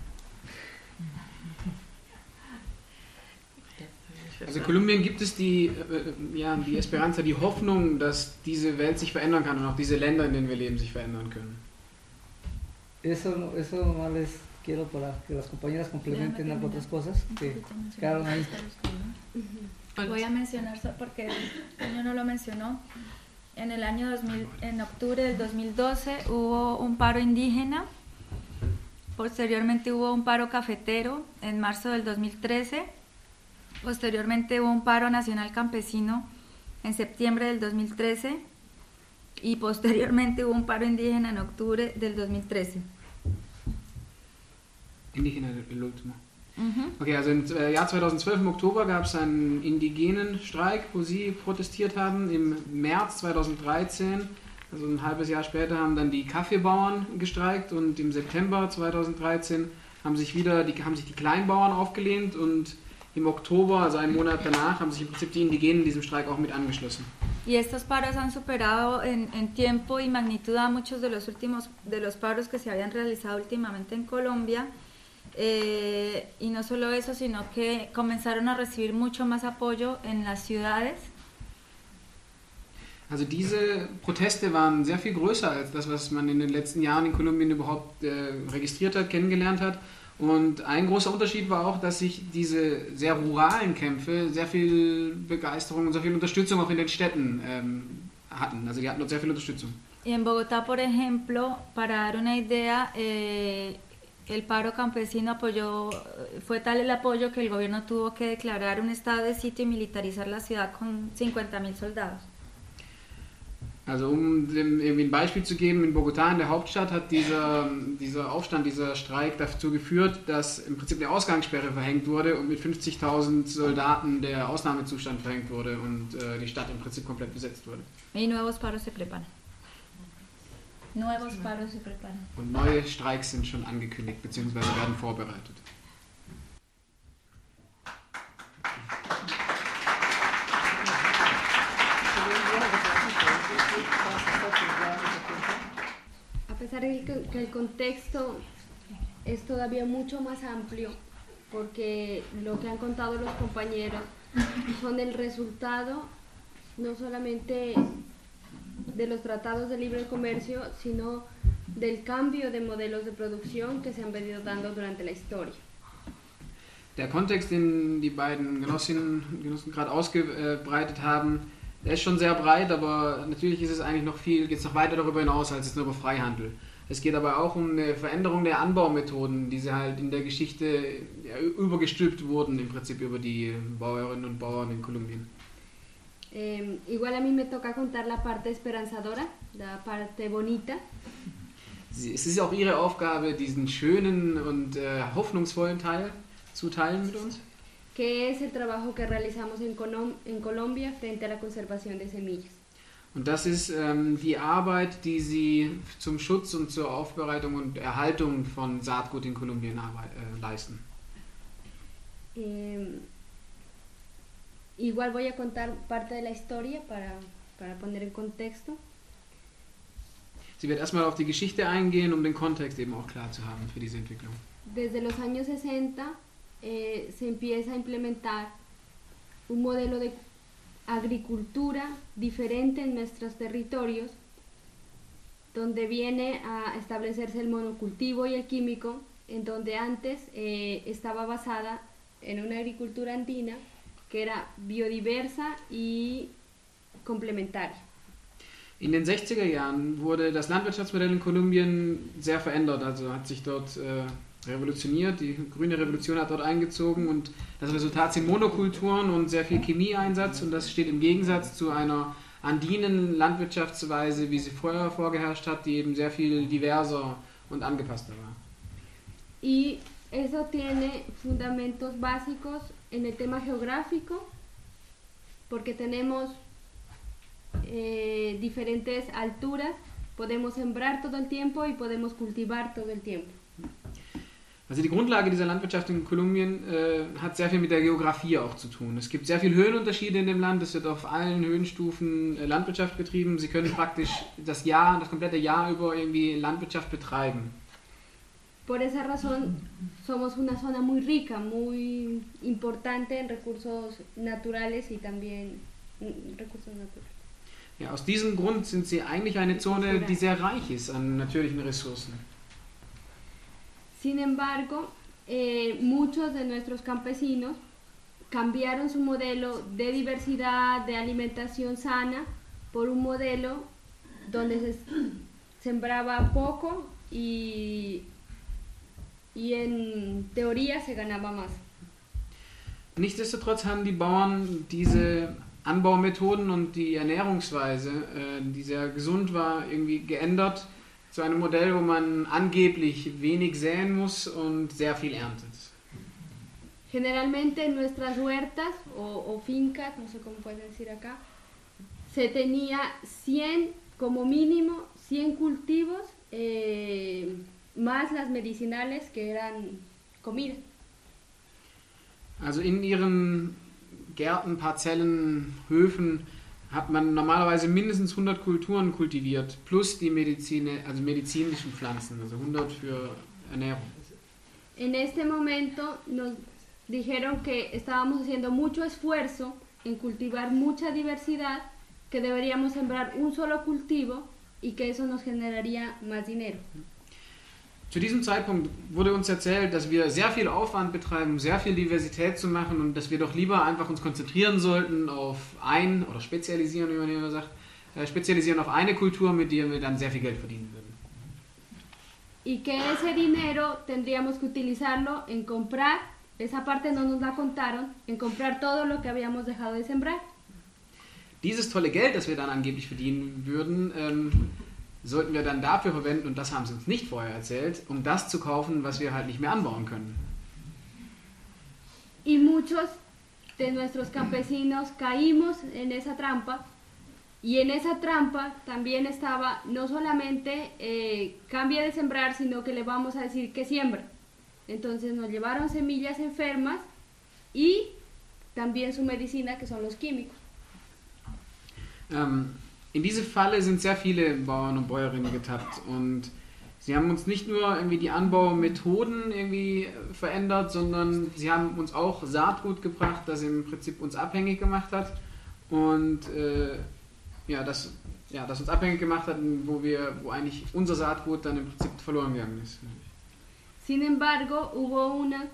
Also in Kolumbien gibt es die, äh, ja, die Esperanza, die Hoffnung, dass diese Welt sich verändern kann und auch diese Länder, in denen wir leben, sich verändern können.
Eso, eso nomás les quiero para que las compañeras complementen algo otras cosas que quedaron ahí.
Voy a mencionar so- porque Toño no lo mencionó. En el año dos mil, en octubre del dos mil doce hubo un paro indígena. Posteriormente hubo un paro cafetero en marzo del dos mil trece. Posteriormente hubo un paro nacional campesino en septiembre del dos mil trece. Y posteriormente hubo un paro indígena en octubre del dos mil trece.
Indígena el último.
Ujú.
Okay, also im äh, Jahr zweitausendzwölf im Oktober gab es einen indigenen Streik, wo sie protestiert haben. Im März zweitausenddreizehn, also ein halbes Jahr später, haben dann die Kaffeebauern gestreikt und im September zweitausenddreizehn haben sich wieder die, haben sich die Kleinbauern aufgelehnt und im Oktober, also einen Monat danach, haben sich im Prinzip die Indigenen in diesem Streik auch mit angeschlossen.
Y estos paros han superado en, en tiempo y magnitud a muchos de los últimos de los paros que se habían realizado últimamente en Colombia. Eh, y no solo eso, sino que comenzaron a recibir mucho más apoyo en las ciudades.
Also diese Proteste waren sehr viel größer als das, was man in den letzten Jahren in Kolumbien überhaupt äh, registriert hat, kennengelernt hat. Und ein großer Unterschied war auch, dass sich diese sehr ruralen Kämpfe sehr viel Begeisterung und sehr viel Unterstützung auch in den Städten ähm, hatten. Also die hatten dort sehr viel Unterstützung.
Y en Bogotá, por ejemplo, para dar una idea, eh, el paro campesino apoyó, fue tal el apoyo que el gobierno tuvo que declarar un estado de sitio y militarizar la ciudad con cincuenta mil soldados.
Also um dem irgendwie ein Beispiel zu geben, in Bogotá, in der Hauptstadt, hat dieser, dieser Aufstand, dieser Streik dazu geführt, dass im Prinzip eine Ausgangssperre verhängt wurde und mit fünfzigtausend Soldaten der Ausnahmezustand verhängt wurde und äh, die Stadt im Prinzip komplett besetzt wurde.
Y nuevos paros se preparan. Nuevos paros se preparan.
Und neue Streiks sind schon angekündigt bzw. werden vorbereitet.
A pesar de que que el contexto es todavía mucho más amplio, porque lo que han contado los compañeros son el resultado no solamente de los tratados de libre comercio, sino del cambio de modelos de producción que se han venido dando durante la historia.
Der Kontext, den die beiden Genossinnen und Genossen gerade ausgebreitet haben, der ist schon sehr breit, aber natürlich ist es eigentlich noch viel, geht es noch weiter darüber hinaus als jetzt nur über Freihandel. Es geht aber auch um eine Veränderung der Anbaumethoden, die sie halt in der Geschichte ja, übergestülpt wurden, im Prinzip über die Bauerinnen und Bauern in Kolumbien.
Eh, igual a mí me toca contar la parte esperanzadora, la parte bonita.
Sie, es ist auch ihre Aufgabe, diesen schönen und äh, hoffnungsvollen Teil zu teilen mit uns.
Que es el trabajo que realizamos en, Colom- en Colombia frente a la conservación de semillas.
Und das ist ähm, die Arbeit, die sie zum Schutz und zur Aufbereitung und Erhaltung von Saatgut in Kolumbien arbeit, äh, leisten.
Eh, igual voy a contar parte de la historia para, para poner en contexto.
Sie wird erstmal auf die Geschichte eingehen, um den Kontext eben auch klar zu haben für diese Entwicklung.
Desde los años sesenta eh, se empieza a implementar un modelo de agricultura diferente en nuestros territorios, donde viene a establecerse el monocultivo y el químico, en donde antes eh, estaba basada en una agricultura andina que era biodiversa y complementaria.
In den sechziger Jahren wurde das Landwirtschaftsmodell in Kolumbien sehr verändert, also hat sich dort äh, revolutioniert, die grüne Revolution hat dort eingezogen und das Resultat sind Monokulturen und sehr viel Chemieeinsatz und das steht im Gegensatz zu einer andinen Landwirtschaftsweise, wie sie vorher vorgeherrscht hat, die eben sehr viel diverser und angepasster war.
Y eso tiene fundamentos básicos en el tema geográfico, porque tenemos eh, diferentes alturas, podemos sembrar todo el tiempo y podemos cultivar todo el tiempo.
Also die Grundlage dieser Landwirtschaft in Kolumbien äh, hat sehr viel mit der Geografie auch zu tun. Es gibt sehr viele Höhenunterschiede in dem Land, es wird auf allen Höhenstufen äh, Landwirtschaft betrieben. Sie können praktisch das Jahr, das komplette Jahr über irgendwie Landwirtschaft betreiben.
Por esa razón somos una zona muy rica, muy importante en recursos naturales y también mm, recursos naturales.
Ja, aus diesem Grund sind sie eigentlich eine Zone, die sehr reich ist an natürlichen Ressourcen.
Sin embargo, eh, muchos de nuestros campesinos cambiaron su modelo de diversidad, de alimentación sana, por un modelo donde se sembraba poco y, y en teoría se ganaba más.
Nichtsdestotrotz haben die Bauern diese Anbaumethoden und die Ernährungsweise, äh, die sehr gesund war, irgendwie geändert zu einem Modell, wo man angeblich wenig säen muss und sehr viel erntet.
Generalmente en nuestras huertas o, o fincas, no sé cómo pueden decir acá, se tenía cien, como mínimo cien cultivos, eh, más las medicinales que eran comida.
Also in ihren Gärten, Parzellen, Höfen hat man normalerweise mindestens hundert Kulturen kultiviert, plus die Medizine, also medizinischen Pflanzen, also hundert für Ernährung.
En este momento nos dijeron que estábamos haciendo mucho esfuerzo en cultivar mucha diversidad, que deberíamos sembrar un solo cultivo y que eso nos generaría más dinero.
Zu diesem Zeitpunkt wurde uns erzählt, dass wir sehr viel Aufwand betreiben, um sehr viel Diversität zu machen und dass wir doch lieber einfach uns konzentrieren sollten auf ein, oder spezialisieren, wie man immer sagt, äh, spezialisieren auf eine Kultur, mit der wir dann sehr viel Geld verdienen würden.
Y que ese dinero tendríamos que utilizarlo en comprar, esa parte no nos la contaron, en comprar todo lo que habíamos dejado de sembrar.
Dieses tolle Geld, das wir dann angeblich verdienen würden, ähm, sollten wir dann dafür verwenden, und das haben sie uns nicht vorher erzählt, um das zu kaufen, was wir halt nicht mehr anbauen können.
Y muchos de nuestros campesinos caímos en esa trampa, y en esa trampa también estaba no solamente eh, cambia de sembrar, sino que le vamos a decir que siembra. Entonces nos llevaron semillas enfermas y también su medicina, que son los químicos.
Ähm, In diese Falle sind sehr viele Bauern und Bäuerinnen getappt und sie haben uns nicht nur irgendwie die Anbaumethoden irgendwie verändert, sondern sie haben uns auch Saatgut gebracht, das im Prinzip uns abhängig gemacht hat und äh, ja, das, ja, das uns abhängig gemacht hat, wo wir, wo eigentlich unser Saatgut dann im Prinzip verloren gegangen ist.
Sin embargo, hubo una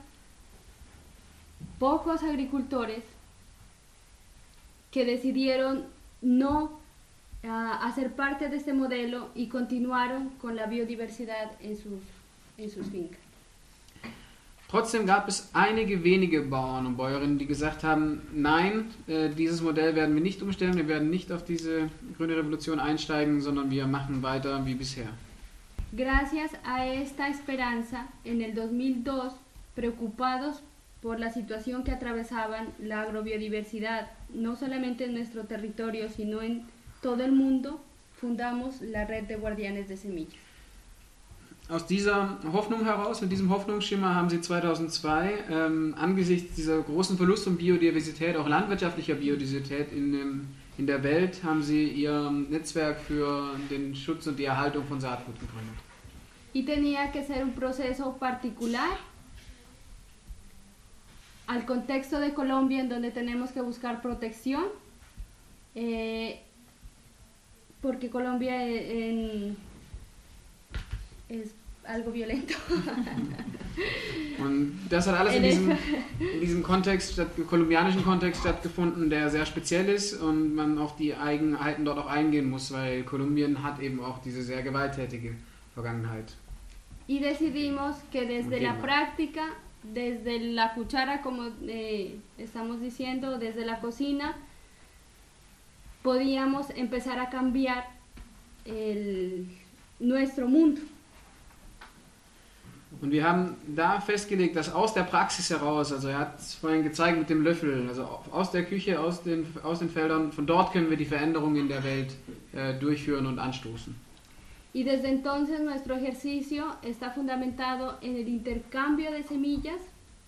pocos agricultores que decidieron no a hacer parte de este modelo y continuaron con la biodiversidad en sus, en sus fincas.
Trotzdem gab es einige wenige Bauern und Bäuerinnen, die gesagt haben, nein, äh, dieses Modell werden wir nicht umstellen, wir werden nicht auf diese grüne Revolution einsteigen, sondern wir machen weiter wie bisher.
Gracias a esta esperanza, en el dos mil dos, preocupados por la situación que atravesaban la agrobiodiversidad, no solamente en nuestro territorio, sino en todo el mundo, fundamos la red de guardianes de semillas.
Aus dieser Hoffnung heraus, mit diesem Hoffnungsschimmer, haben sie zweitausendzwei ähm, angesichts dieser großen Verlust von Biodiversität, auch landwirtschaftlicher Biodiversität in, dem, in der Welt, haben sie ihr Netzwerk für den Schutz und die Erhaltung von Saatgut gegründet.
Y tenía que ser un proceso particular al contexto de Colombia, en donde tenemos que buscar protección, eh, porque Colombia en, es algo violento.
Und das hat alles in diesem, in diesem Kontext, statt, kolumbianischen Kontext stattgefunden, der sehr speziell ist und man auf die Eigenheiten dort auch eingehen muss, weil Kolumbien hat eben auch diese sehr gewalttätige Vergangenheit.
Y decidimos que desde la práctica, desde la cuchara, como eh, estamos diciendo, desde la cocina, podíamos empezar a cambiar el, nuestro mundo.
Und wir haben da festgelegt, dass aus der Praxis heraus, also er hat es vorhin gezeigt mit dem Löffel, also aus der Küche, aus den, aus den Feldern, von dort können wir die Veränderungen in der Welt äh, durchführen und anstoßen.
Y desde entonces nuestro ejercicio está fundamentado en el intercambio de semillas,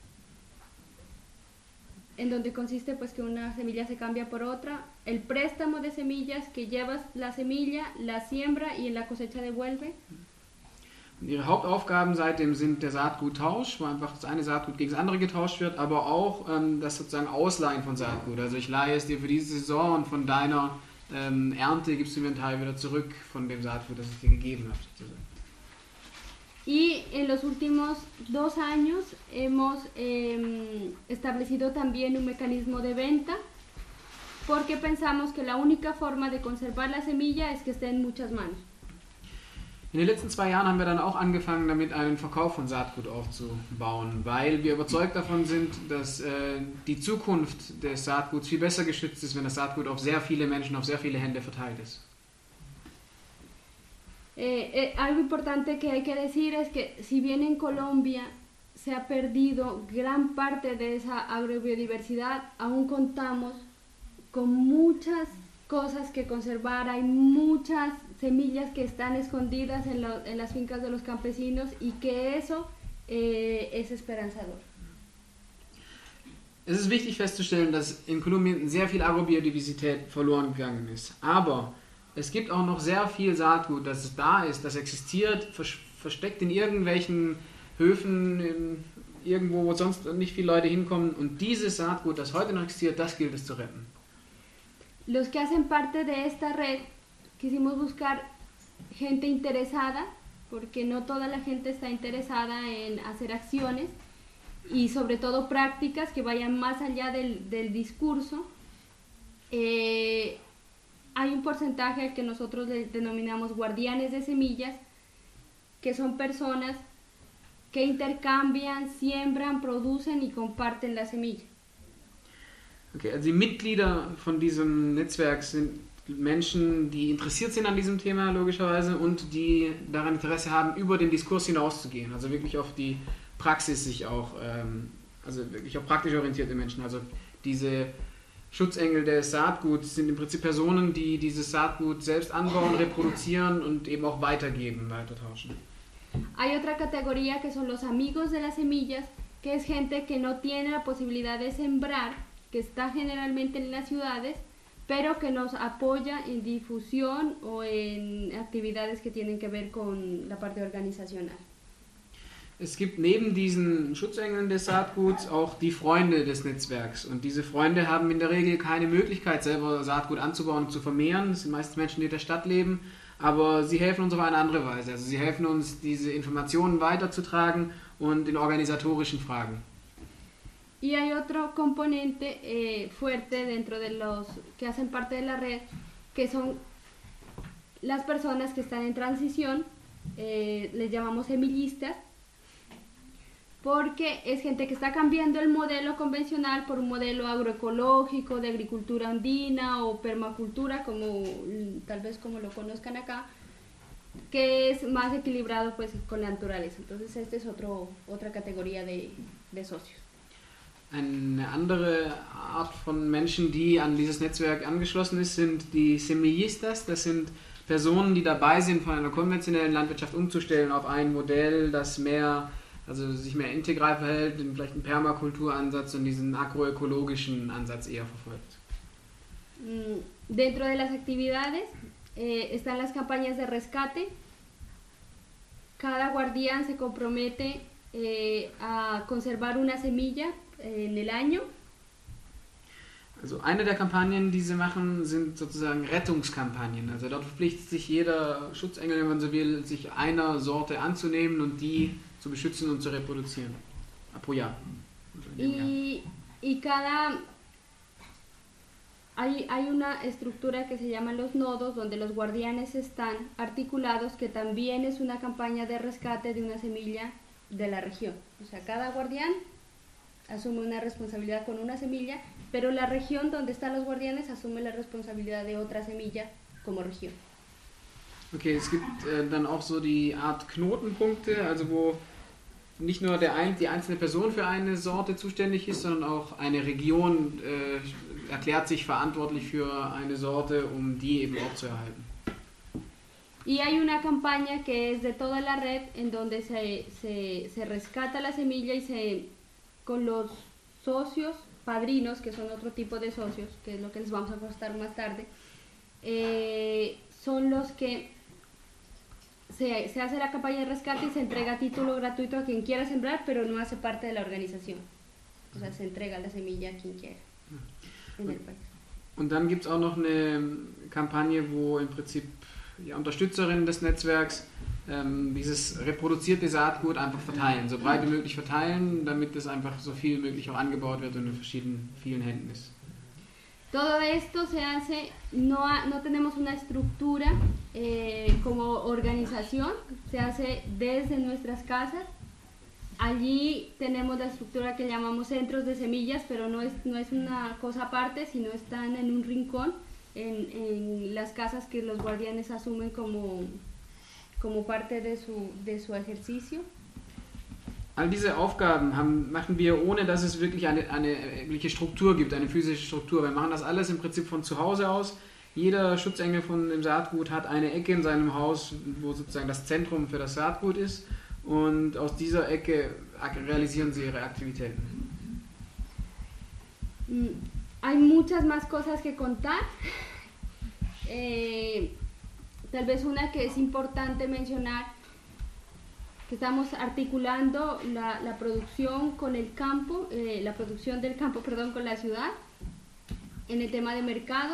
en donde consiste pues que una semilla se cambia por otra, el préstamo de semillas, que llevas la semilla, la siembra y en la cosecha devuelve.
Und ihre Hauptaufgaben seitdem sind der Saatguttausch, wo einfach das eine Saatgut gegen das andere getauscht wird, aber auch ähm, das sozusagen Ausleihen von Saatgut. Also ich leihe es dir für diese Saison und von deiner ähm, Ernte gibst du mir einen Teil wieder zurück von dem Saatgut, das ich dir gegeben habe. Sozusagen.
Y en los últimos dos años hemos eh, establecido también un mecanismo de venta, porque pensamos que la única forma de conservar la semilla es que esté en muchas manos.
In den letzten zwei Jahren haben wir dann auch angefangen, damit einen Verkauf von Saatgut aufzubauen, weil wir überzeugt davon sind, dass äh, die Zukunft des Saatguts viel besser geschützt ist, wenn das Saatgut auf sehr viele Menschen, auf sehr viele Hände verteilt ist.
Eh, eh, algo importante que hay que decir es que si bien en Colombia se ha perdido gran parte de esa agrobiodiversidad, aún contamos con muchas cosas que conservar, hay muchas semillas que están escondidas en, lo, en las fincas de los campesinos y que eso eh, es esperanzador.
Es ist wichtig festzustellen, dass in Kolumbien sehr viel Agrobiodiversität verloren gegangen ist. Aber es gibt auch noch sehr viel Saatgut, das da ist, das existiert, versteckt in irgendwelchen Höfen, in irgendwo, wo sonst nicht viele Leute hinkommen. Und dieses Saatgut, das heute noch existiert, das gilt es zu retten.
Los que hacen parte de esta red, quisimos buscar gente interesada, porque no toda la gente está interesada en hacer acciones y sobre todo prácticas que vayan más allá del, del discurso. Eh, hay un porcentaje al que nosotros le denominamos guardianes de semillas, que son personas que intercambian, siembran, producen y comparten la semilla.
Okay, also die Mitglieder von diesem Netzwerk sind Menschen, die interessiert sind an diesem Thema logischerweise und die daran Interesse haben, über den Diskurs hinauszugehen, also wirklich auf die Praxis sich auch, ähm, also wirklich auf praktisch orientierte Menschen. Also diese Schutzengel des Saatguts sind im Prinzip Personen, die dieses Saatgut selbst anbauen, reproduzieren und eben auch weitergeben, weitertauschen.
Hay otra categoría que son los amigos de las semillas, que es gente que no tiene la posibilidad de sembrar, que está generalmente en las ciudades, pero que nos apoya en difusión o en actividades que tienen que ver con la parte organizacional.
Es gibt neben diesen Schutzengeln des Saatguts auch die Freunde des Netzwerks. Und diese Freunde haben in der Regel keine Möglichkeit, selber Saatgut anzubauen und zu vermehren. Das sind meistens Menschen, die in der Stadt leben, aber sie helfen uns auf eine andere Weise. Also sie helfen uns, diese Informationen weiterzutragen und in organisatorischen Fragen.
Y hay otro componente eh, fuerte dentro de los que hacen parte de la red, que son las personas que están en transición, eh, les llamamos semillistas, porque es gente que está cambiando el modelo convencional por un modelo agroecológico, de agricultura andina o permacultura, como tal vez como lo conozcan acá, que es más equilibrado pues con la naturaleza. Entonces esta es otro, otra categoría de, de socios.
Eine andere Art von Menschen, die an dieses Netzwerk angeschlossen ist, sind die Semillistas. Das sind Personen, die dabei sind, von einer konventionellen Landwirtschaft umzustellen auf ein Modell, das mehr, also sich mehr integral verhält, vielleicht einen Permakulturansatz und diesen agroökologischen Ansatz eher verfolgt.
Dentro de las actividades eh, están las campañas de rescate. Cada guardián se compromete eh, a conservar una semilla en el año.
Also eine der Kampagnen, die sie machen, sind sozusagen Rettungskampagnen. Also dort verpflichtet sich jeder Schutzengel, wenn man so will, sich einer Sorte anzunehmen und die zu beschützen und zu reproduzieren. Pro Jahr.
Y, y cada... Hay, hay una estructura que se llama los nodos, donde los guardianes están articulados, que también es una campaña de rescate de una semilla de la región. O sea, cada guardián asume una responsabilidad con una semilla, pero la región donde están los guardianes asume la responsabilidad de otra semilla como región.
Okay, es gibt äh, dann auch so die Art Knotenpunkte, also wo nicht nur der ein, die einzelne Person für eine Sorte zuständig ist, sondern auch eine Region äh, erklärt sich verantwortlich für eine Sorte, um die eben auch zu erhalten.
Y hay una campaña que es de toda la red, en donde se, se, se rescata la semilla y se, con los socios, padrinos, que son otro tipo de socios, que es lo que les vamos a contar más tarde, eh, son los que se, se hace la campaña de rescate y se entrega título gratuito a quien quiera sembrar, pero no hace parte de la organización. O sea, se entrega la semilla a quien quiera en el país.
Und dann gibt es auch noch eine Kampagne, wo im Prinzip ja, Unterstützerinnen des Netzwerks ähm, dieses reproduzierte Saatgut einfach verteilen, so breit wie möglich verteilen, damit es einfach so viel wie möglich auch angebaut wird und in verschiedenen, vielen Händen ist.
Todo esto se hace, no, no tenemos una estructura eh, como organización, se hace desde nuestras casas. Allí tenemos la estructura que llamamos centros de semillas, pero no es, no es una cosa aparte, sino están en un rincón, en, en las casas que los guardianes asumen como, como parte de su, de su ejercicio.
All diese Aufgaben haben, machen wir, ohne dass es wirklich eine, eine wirkliche Struktur gibt, eine physische Struktur. Wir machen das alles im Prinzip von zu Hause aus. Jeder Schutzengel von dem Saatgut hat eine Ecke in seinem Haus, wo sozusagen das Zentrum für das Saatgut ist. Und aus dieser Ecke realisieren sie ihre Aktivitäten.
Hay muchas más cosas que contar. Eh, tal vez una que es importante mencionar, que estamos articulando la, la producción con el campo, eh, la producción del campo, perdón, con la ciudad, en el tema de mercados.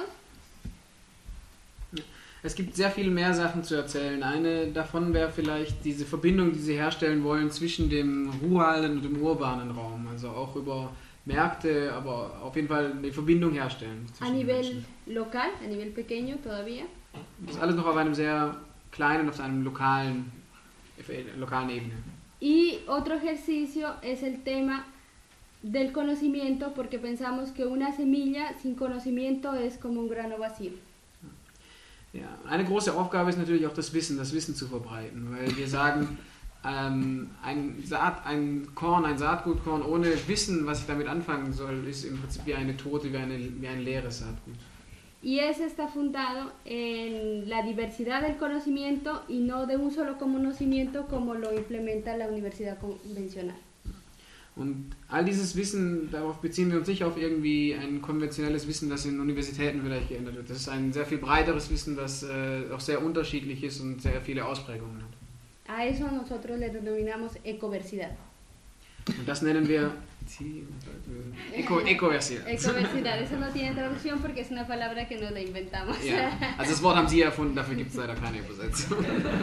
Es gibt sehr viel mehr Sachen zu erzählen. Eine davon wäre vielleicht diese Verbindung, die Sie herstellen wollen zwischen dem ruralen und dem urbanen Raum. Also auch über Märkte, aber auf jeden Fall eine Verbindung herstellen.
A nivel local, a nivel pequeño todavía.
Das ist alles noch auf einem sehr kleinen, auf einem lokalen, lokalen Ebene.
Y otro ejercicio es el tema del conocimiento, porque pensamos que una semilla sin conocimiento es como un grano vacío.
Ja, eine große Aufgabe ist natürlich auch das Wissen, das Wissen zu verbreiten, weil wir sagen, ähm, ein, Saat, ein Korn, ein Saatgutkorn ohne Wissen, was ich damit anfangen soll, ist im Prinzip wie eine tote, wie, eine, wie ein leeres Saatgut.
Y ese está fundado en la diversidad del conocimiento y no de un solo conocimiento como lo implementa la universidad convencional.
Und all dieses Wissen, darauf beziehen wir uns nicht auf irgendwie ein konventionelles Wissen, das in Universitäten vielleicht geändert wird. Das ist ein sehr viel breiteres Wissen, das äh, auch sehr unterschiedlich ist und sehr viele Ausprägungen hat.
A eso nosotros le denominamos ecoversidad.
Und das nennen wir Eco, Ecoversidad.
Ecoversidad, eso no tiene traducción porque es una palabra que nos la inventamos.
Ja, also das Wort haben Sie erfunden, dafür gibt es leider keine Übersetzung.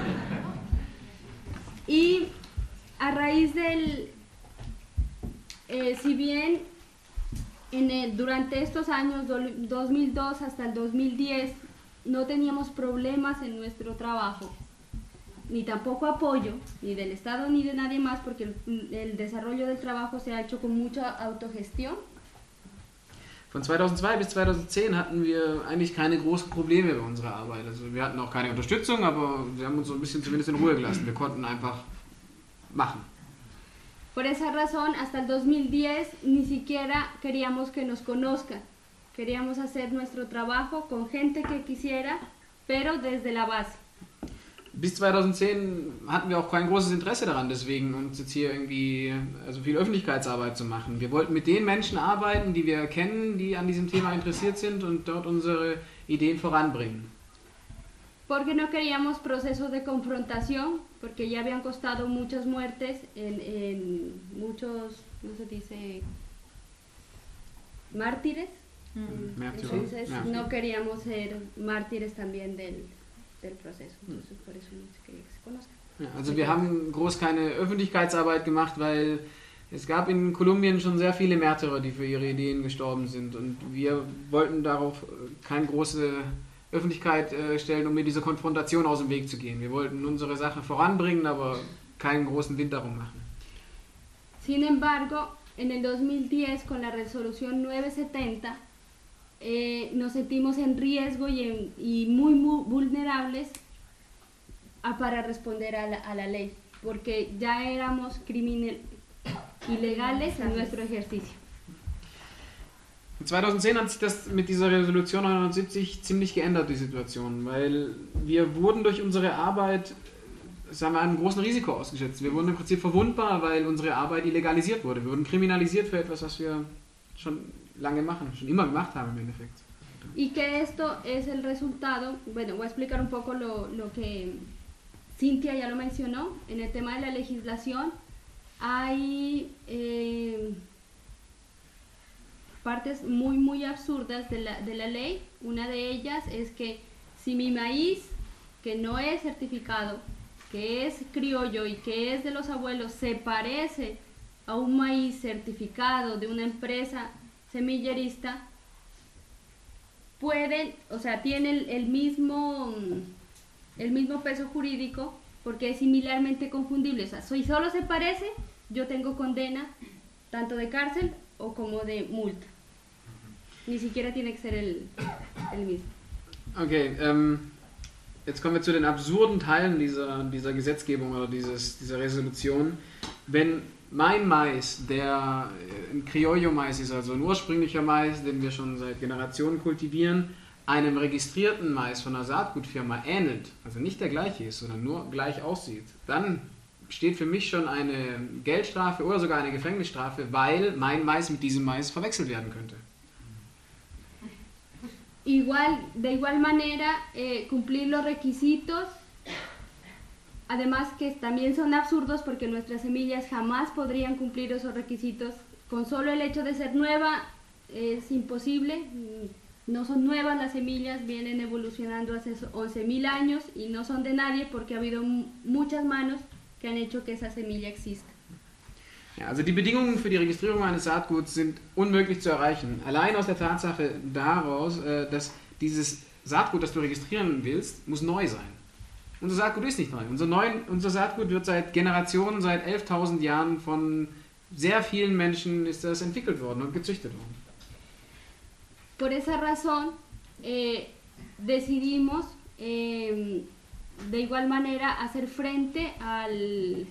Y a raíz del... Eh, si bien en el, durante estos años, do, dos mil dos hasta el dos mil diez, no teníamos problemas en nuestro trabajo, ni tampoco apoyo, ni del Estado ni de nadie más, porque el, el desarrollo del trabajo se ha hecho con mucha autogestión.
Von zweitausendzwei bis zweitausendzehn hatten wir eigentlich keine großen Probleme bei unserer Arbeit. Also wir hatten auch keine Unterstützung, aber wir haben uns so ein bisschen zumindest in Ruhe gelassen. Wir konnten einfach machen.
Por esa razón, hasta el dos mil diez ni siquiera queríamos que nos conozcan. Queríamos hacer nuestro trabajo con gente que quisiera, pero desde la base.
Bis zweitausendzehn hatten wir auch kein großes Interesse daran, deswegen uns jetzt hier irgendwie also viel Öffentlichkeitsarbeit zu machen. Wir wollten mit den Menschen arbeiten, die wir kennen, die an diesem Thema interessiert sind und dort unsere Ideen voranbringen.
Porque no queríamos procesos de confrontación, porque ya habían costado muchas muertes en, en muchos, ¿cómo se dice? Mártires. Mm. Entonces yeah. no queríamos ser mártires también del, del proceso, entonces por eso no se quería que se conozca.
Ja, also wir haben groß keine Öffentlichkeitsarbeit gemacht, weil es gab in Kolumbien schon sehr viele Märtyrer, die für ihre Ideen gestorben sind. Und wir wollten darauf keine große Öffentlichkeit äh, stellen, um mit dieser Konfrontation aus dem Weg zu gehen. Wir wollten unsere Sache voranbringen, aber keinen großen Wind darum machen.
Sin embargo, en el dos mil diez, con la resolución novecientos setenta, eh, nos sentimos en riesgo y, en, y muy, muy vulnerables a, para responder a la, a la ley, porque ya éramos criminal, ilegales en nuestro ejercicio.
zweitausendzehn hat sich das mit dieser Resolution neunhundertsiebzig ziemlich geändert, die Situation, weil wir wurden durch unsere Arbeit, sagen wir, einem großen Risiko ausgesetzt. Wir wurden im Prinzip verwundbar, weil unsere Arbeit illegalisiert wurde. Wir wurden kriminalisiert für etwas, was wir schon lange machen, schon immer gemacht haben im Endeffekt.
Y que esto es el resultado, bueno, voy a explicar un poco lo, lo que Cintia ya lo mencionó, en el tema de la legislación hay eh, partes muy muy absurdas de la, de la ley. Una de ellas es que si mi maíz, que no es certificado, que es criollo y que es de los abuelos, se parece a un maíz certificado de una empresa semillerista, pueden, o sea, tienen el mismo, el mismo peso jurídico porque es similarmente confundible. O sea, si solo se parece, yo tengo condena tanto de cárcel o como de multa. Ni siquiera tiene que ser el, el mismo.
Okay, ähm, jetzt kommen wir zu den absurden Teilen dieser, dieser Gesetzgebung oder dieses, dieser Resolution. Wenn mein Mais, der ein Criollo-Mais ist, also ein ursprünglicher Mais, den wir schon seit Generationen kultivieren, einem registrierten Mais von einer Saatgutfirma ähnelt, also nicht der gleiche ist, sondern nur gleich aussieht, dann steht für mich schon eine Geldstrafe oder sogar eine Gefängnisstrafe, weil mein Mais mit diesem Mais verwechselt werden könnte.
Igual, de igual manera, eh, cumplir los requisitos, además que también son absurdos porque nuestras semillas jamás podrían cumplir esos requisitos. Con solo el hecho de ser nueva es imposible, no son nuevas las semillas, vienen evolucionando hace once mil años y no son de nadie porque ha habido muchas manos que han hecho que esa semilla exista.
Ja, also die Bedingungen für die Registrierung eines Saatguts sind unmöglich zu erreichen. Allein aus der Tatsache daraus, dass dieses Saatgut, das du registrieren willst, muss neu sein. Unser Saatgut ist nicht neu. Unser, neu, unser Saatgut wird seit Generationen, seit elftausend Jahren von sehr vielen Menschen ist das entwickelt worden und gezüchtet worden.
Por esa razón eh, decidimos eh, de igual manera hacer frente al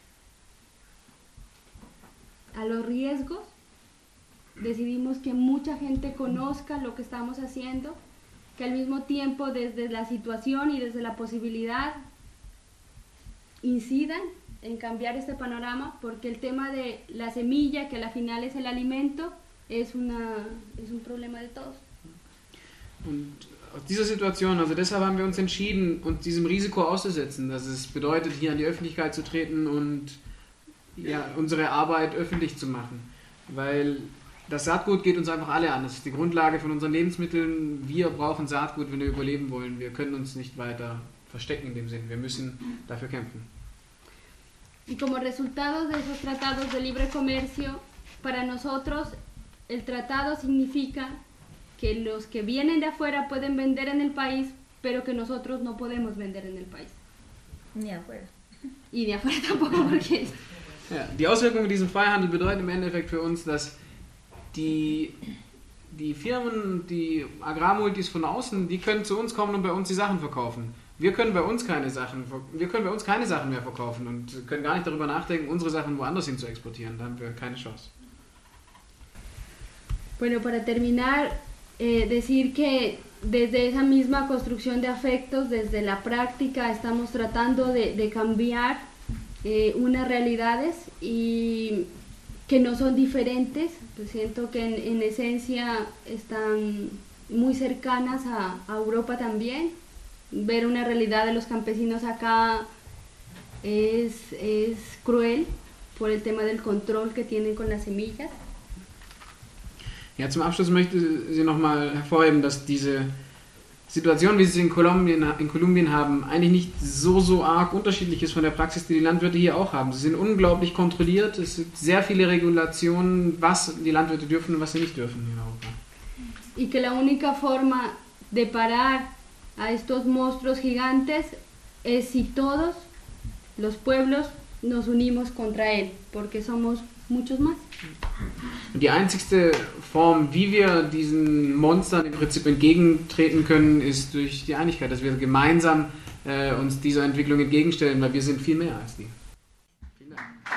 a los riesgos. Decidimos que mucha gente conozca lo que estamos haciendo, que al mismo tiempo desde la situación y desde la posibilidad incidan en cambiar este panorama, porque el tema de la semilla, que al final es el alimento, es, una, es un problema de todos.
Und aus dieser Situation, also deshalb haben wir uns entschieden, uns diesem Risiko auszusetzen, dass es bedeutet, hier an die Öffentlichkeit zu treten und ja, unsere Arbeit öffentlich zu machen, weil das Saatgut geht uns einfach alle an. Das ist die Grundlage von unseren Lebensmitteln. Wir brauchen Saatgut, wenn wir überleben wollen. Wir können uns nicht weiter verstecken in dem Sinn. Wir müssen dafür kämpfen.
Y como resultado de esos tratados de libre comercio, para nosotros el tratado significa que los que vienen de afuera pueden vender en el país, pero que nosotros no podemos vender en el país.
Ni afuera.
Y de afuera tampoco, porque...
Ja, die Auswirkungen diesem Freihandel bedeuten im Endeffekt für uns, dass die, die Firmen, die Agrarmultis von außen, die können zu uns kommen und bei uns die Sachen verkaufen. Wir können bei uns keine Sachen, wir können bei uns keine Sachen mehr verkaufen und können gar nicht darüber nachdenken, unsere Sachen woanders hin zu exportieren. Da haben wir keine Chance.
Bueno, para terminar, eh, decir que desde esa misma construcción de afectos, desde la práctica, estamos tratando de, de cambiar Eh, unas realidades y que no son diferentes. Pues siento que en, en esencia están muy cercanas a, a Europa también. Ver una realidad de los campesinos acá es, es cruel por el tema del control que tienen con las semillas.
Ja, zum Abschluss möchte sie nochmal hervorheben, dass diese Situation, wie sie es in Kolumbien, in Kolumbien haben, eigentlich nicht so, so arg unterschiedlich ist von der Praxis, die die Landwirte hier auch haben. Sie sind unglaublich kontrolliert, es gibt sehr viele Regulationen, was die Landwirte dürfen und was sie nicht dürfen in Europa.
Y que la única forma de parar a estos monstruos gigantes es si todos los pueblos nos unimos contra él, porque somos muchos más.
Und die einzigste Form, wie wir diesen Monstern im Prinzip entgegentreten können, ist durch die Einigkeit, dass wir gemeinsam äh, uns dieser Entwicklung entgegenstellen, weil wir sind viel mehr als die. Vielen Dank.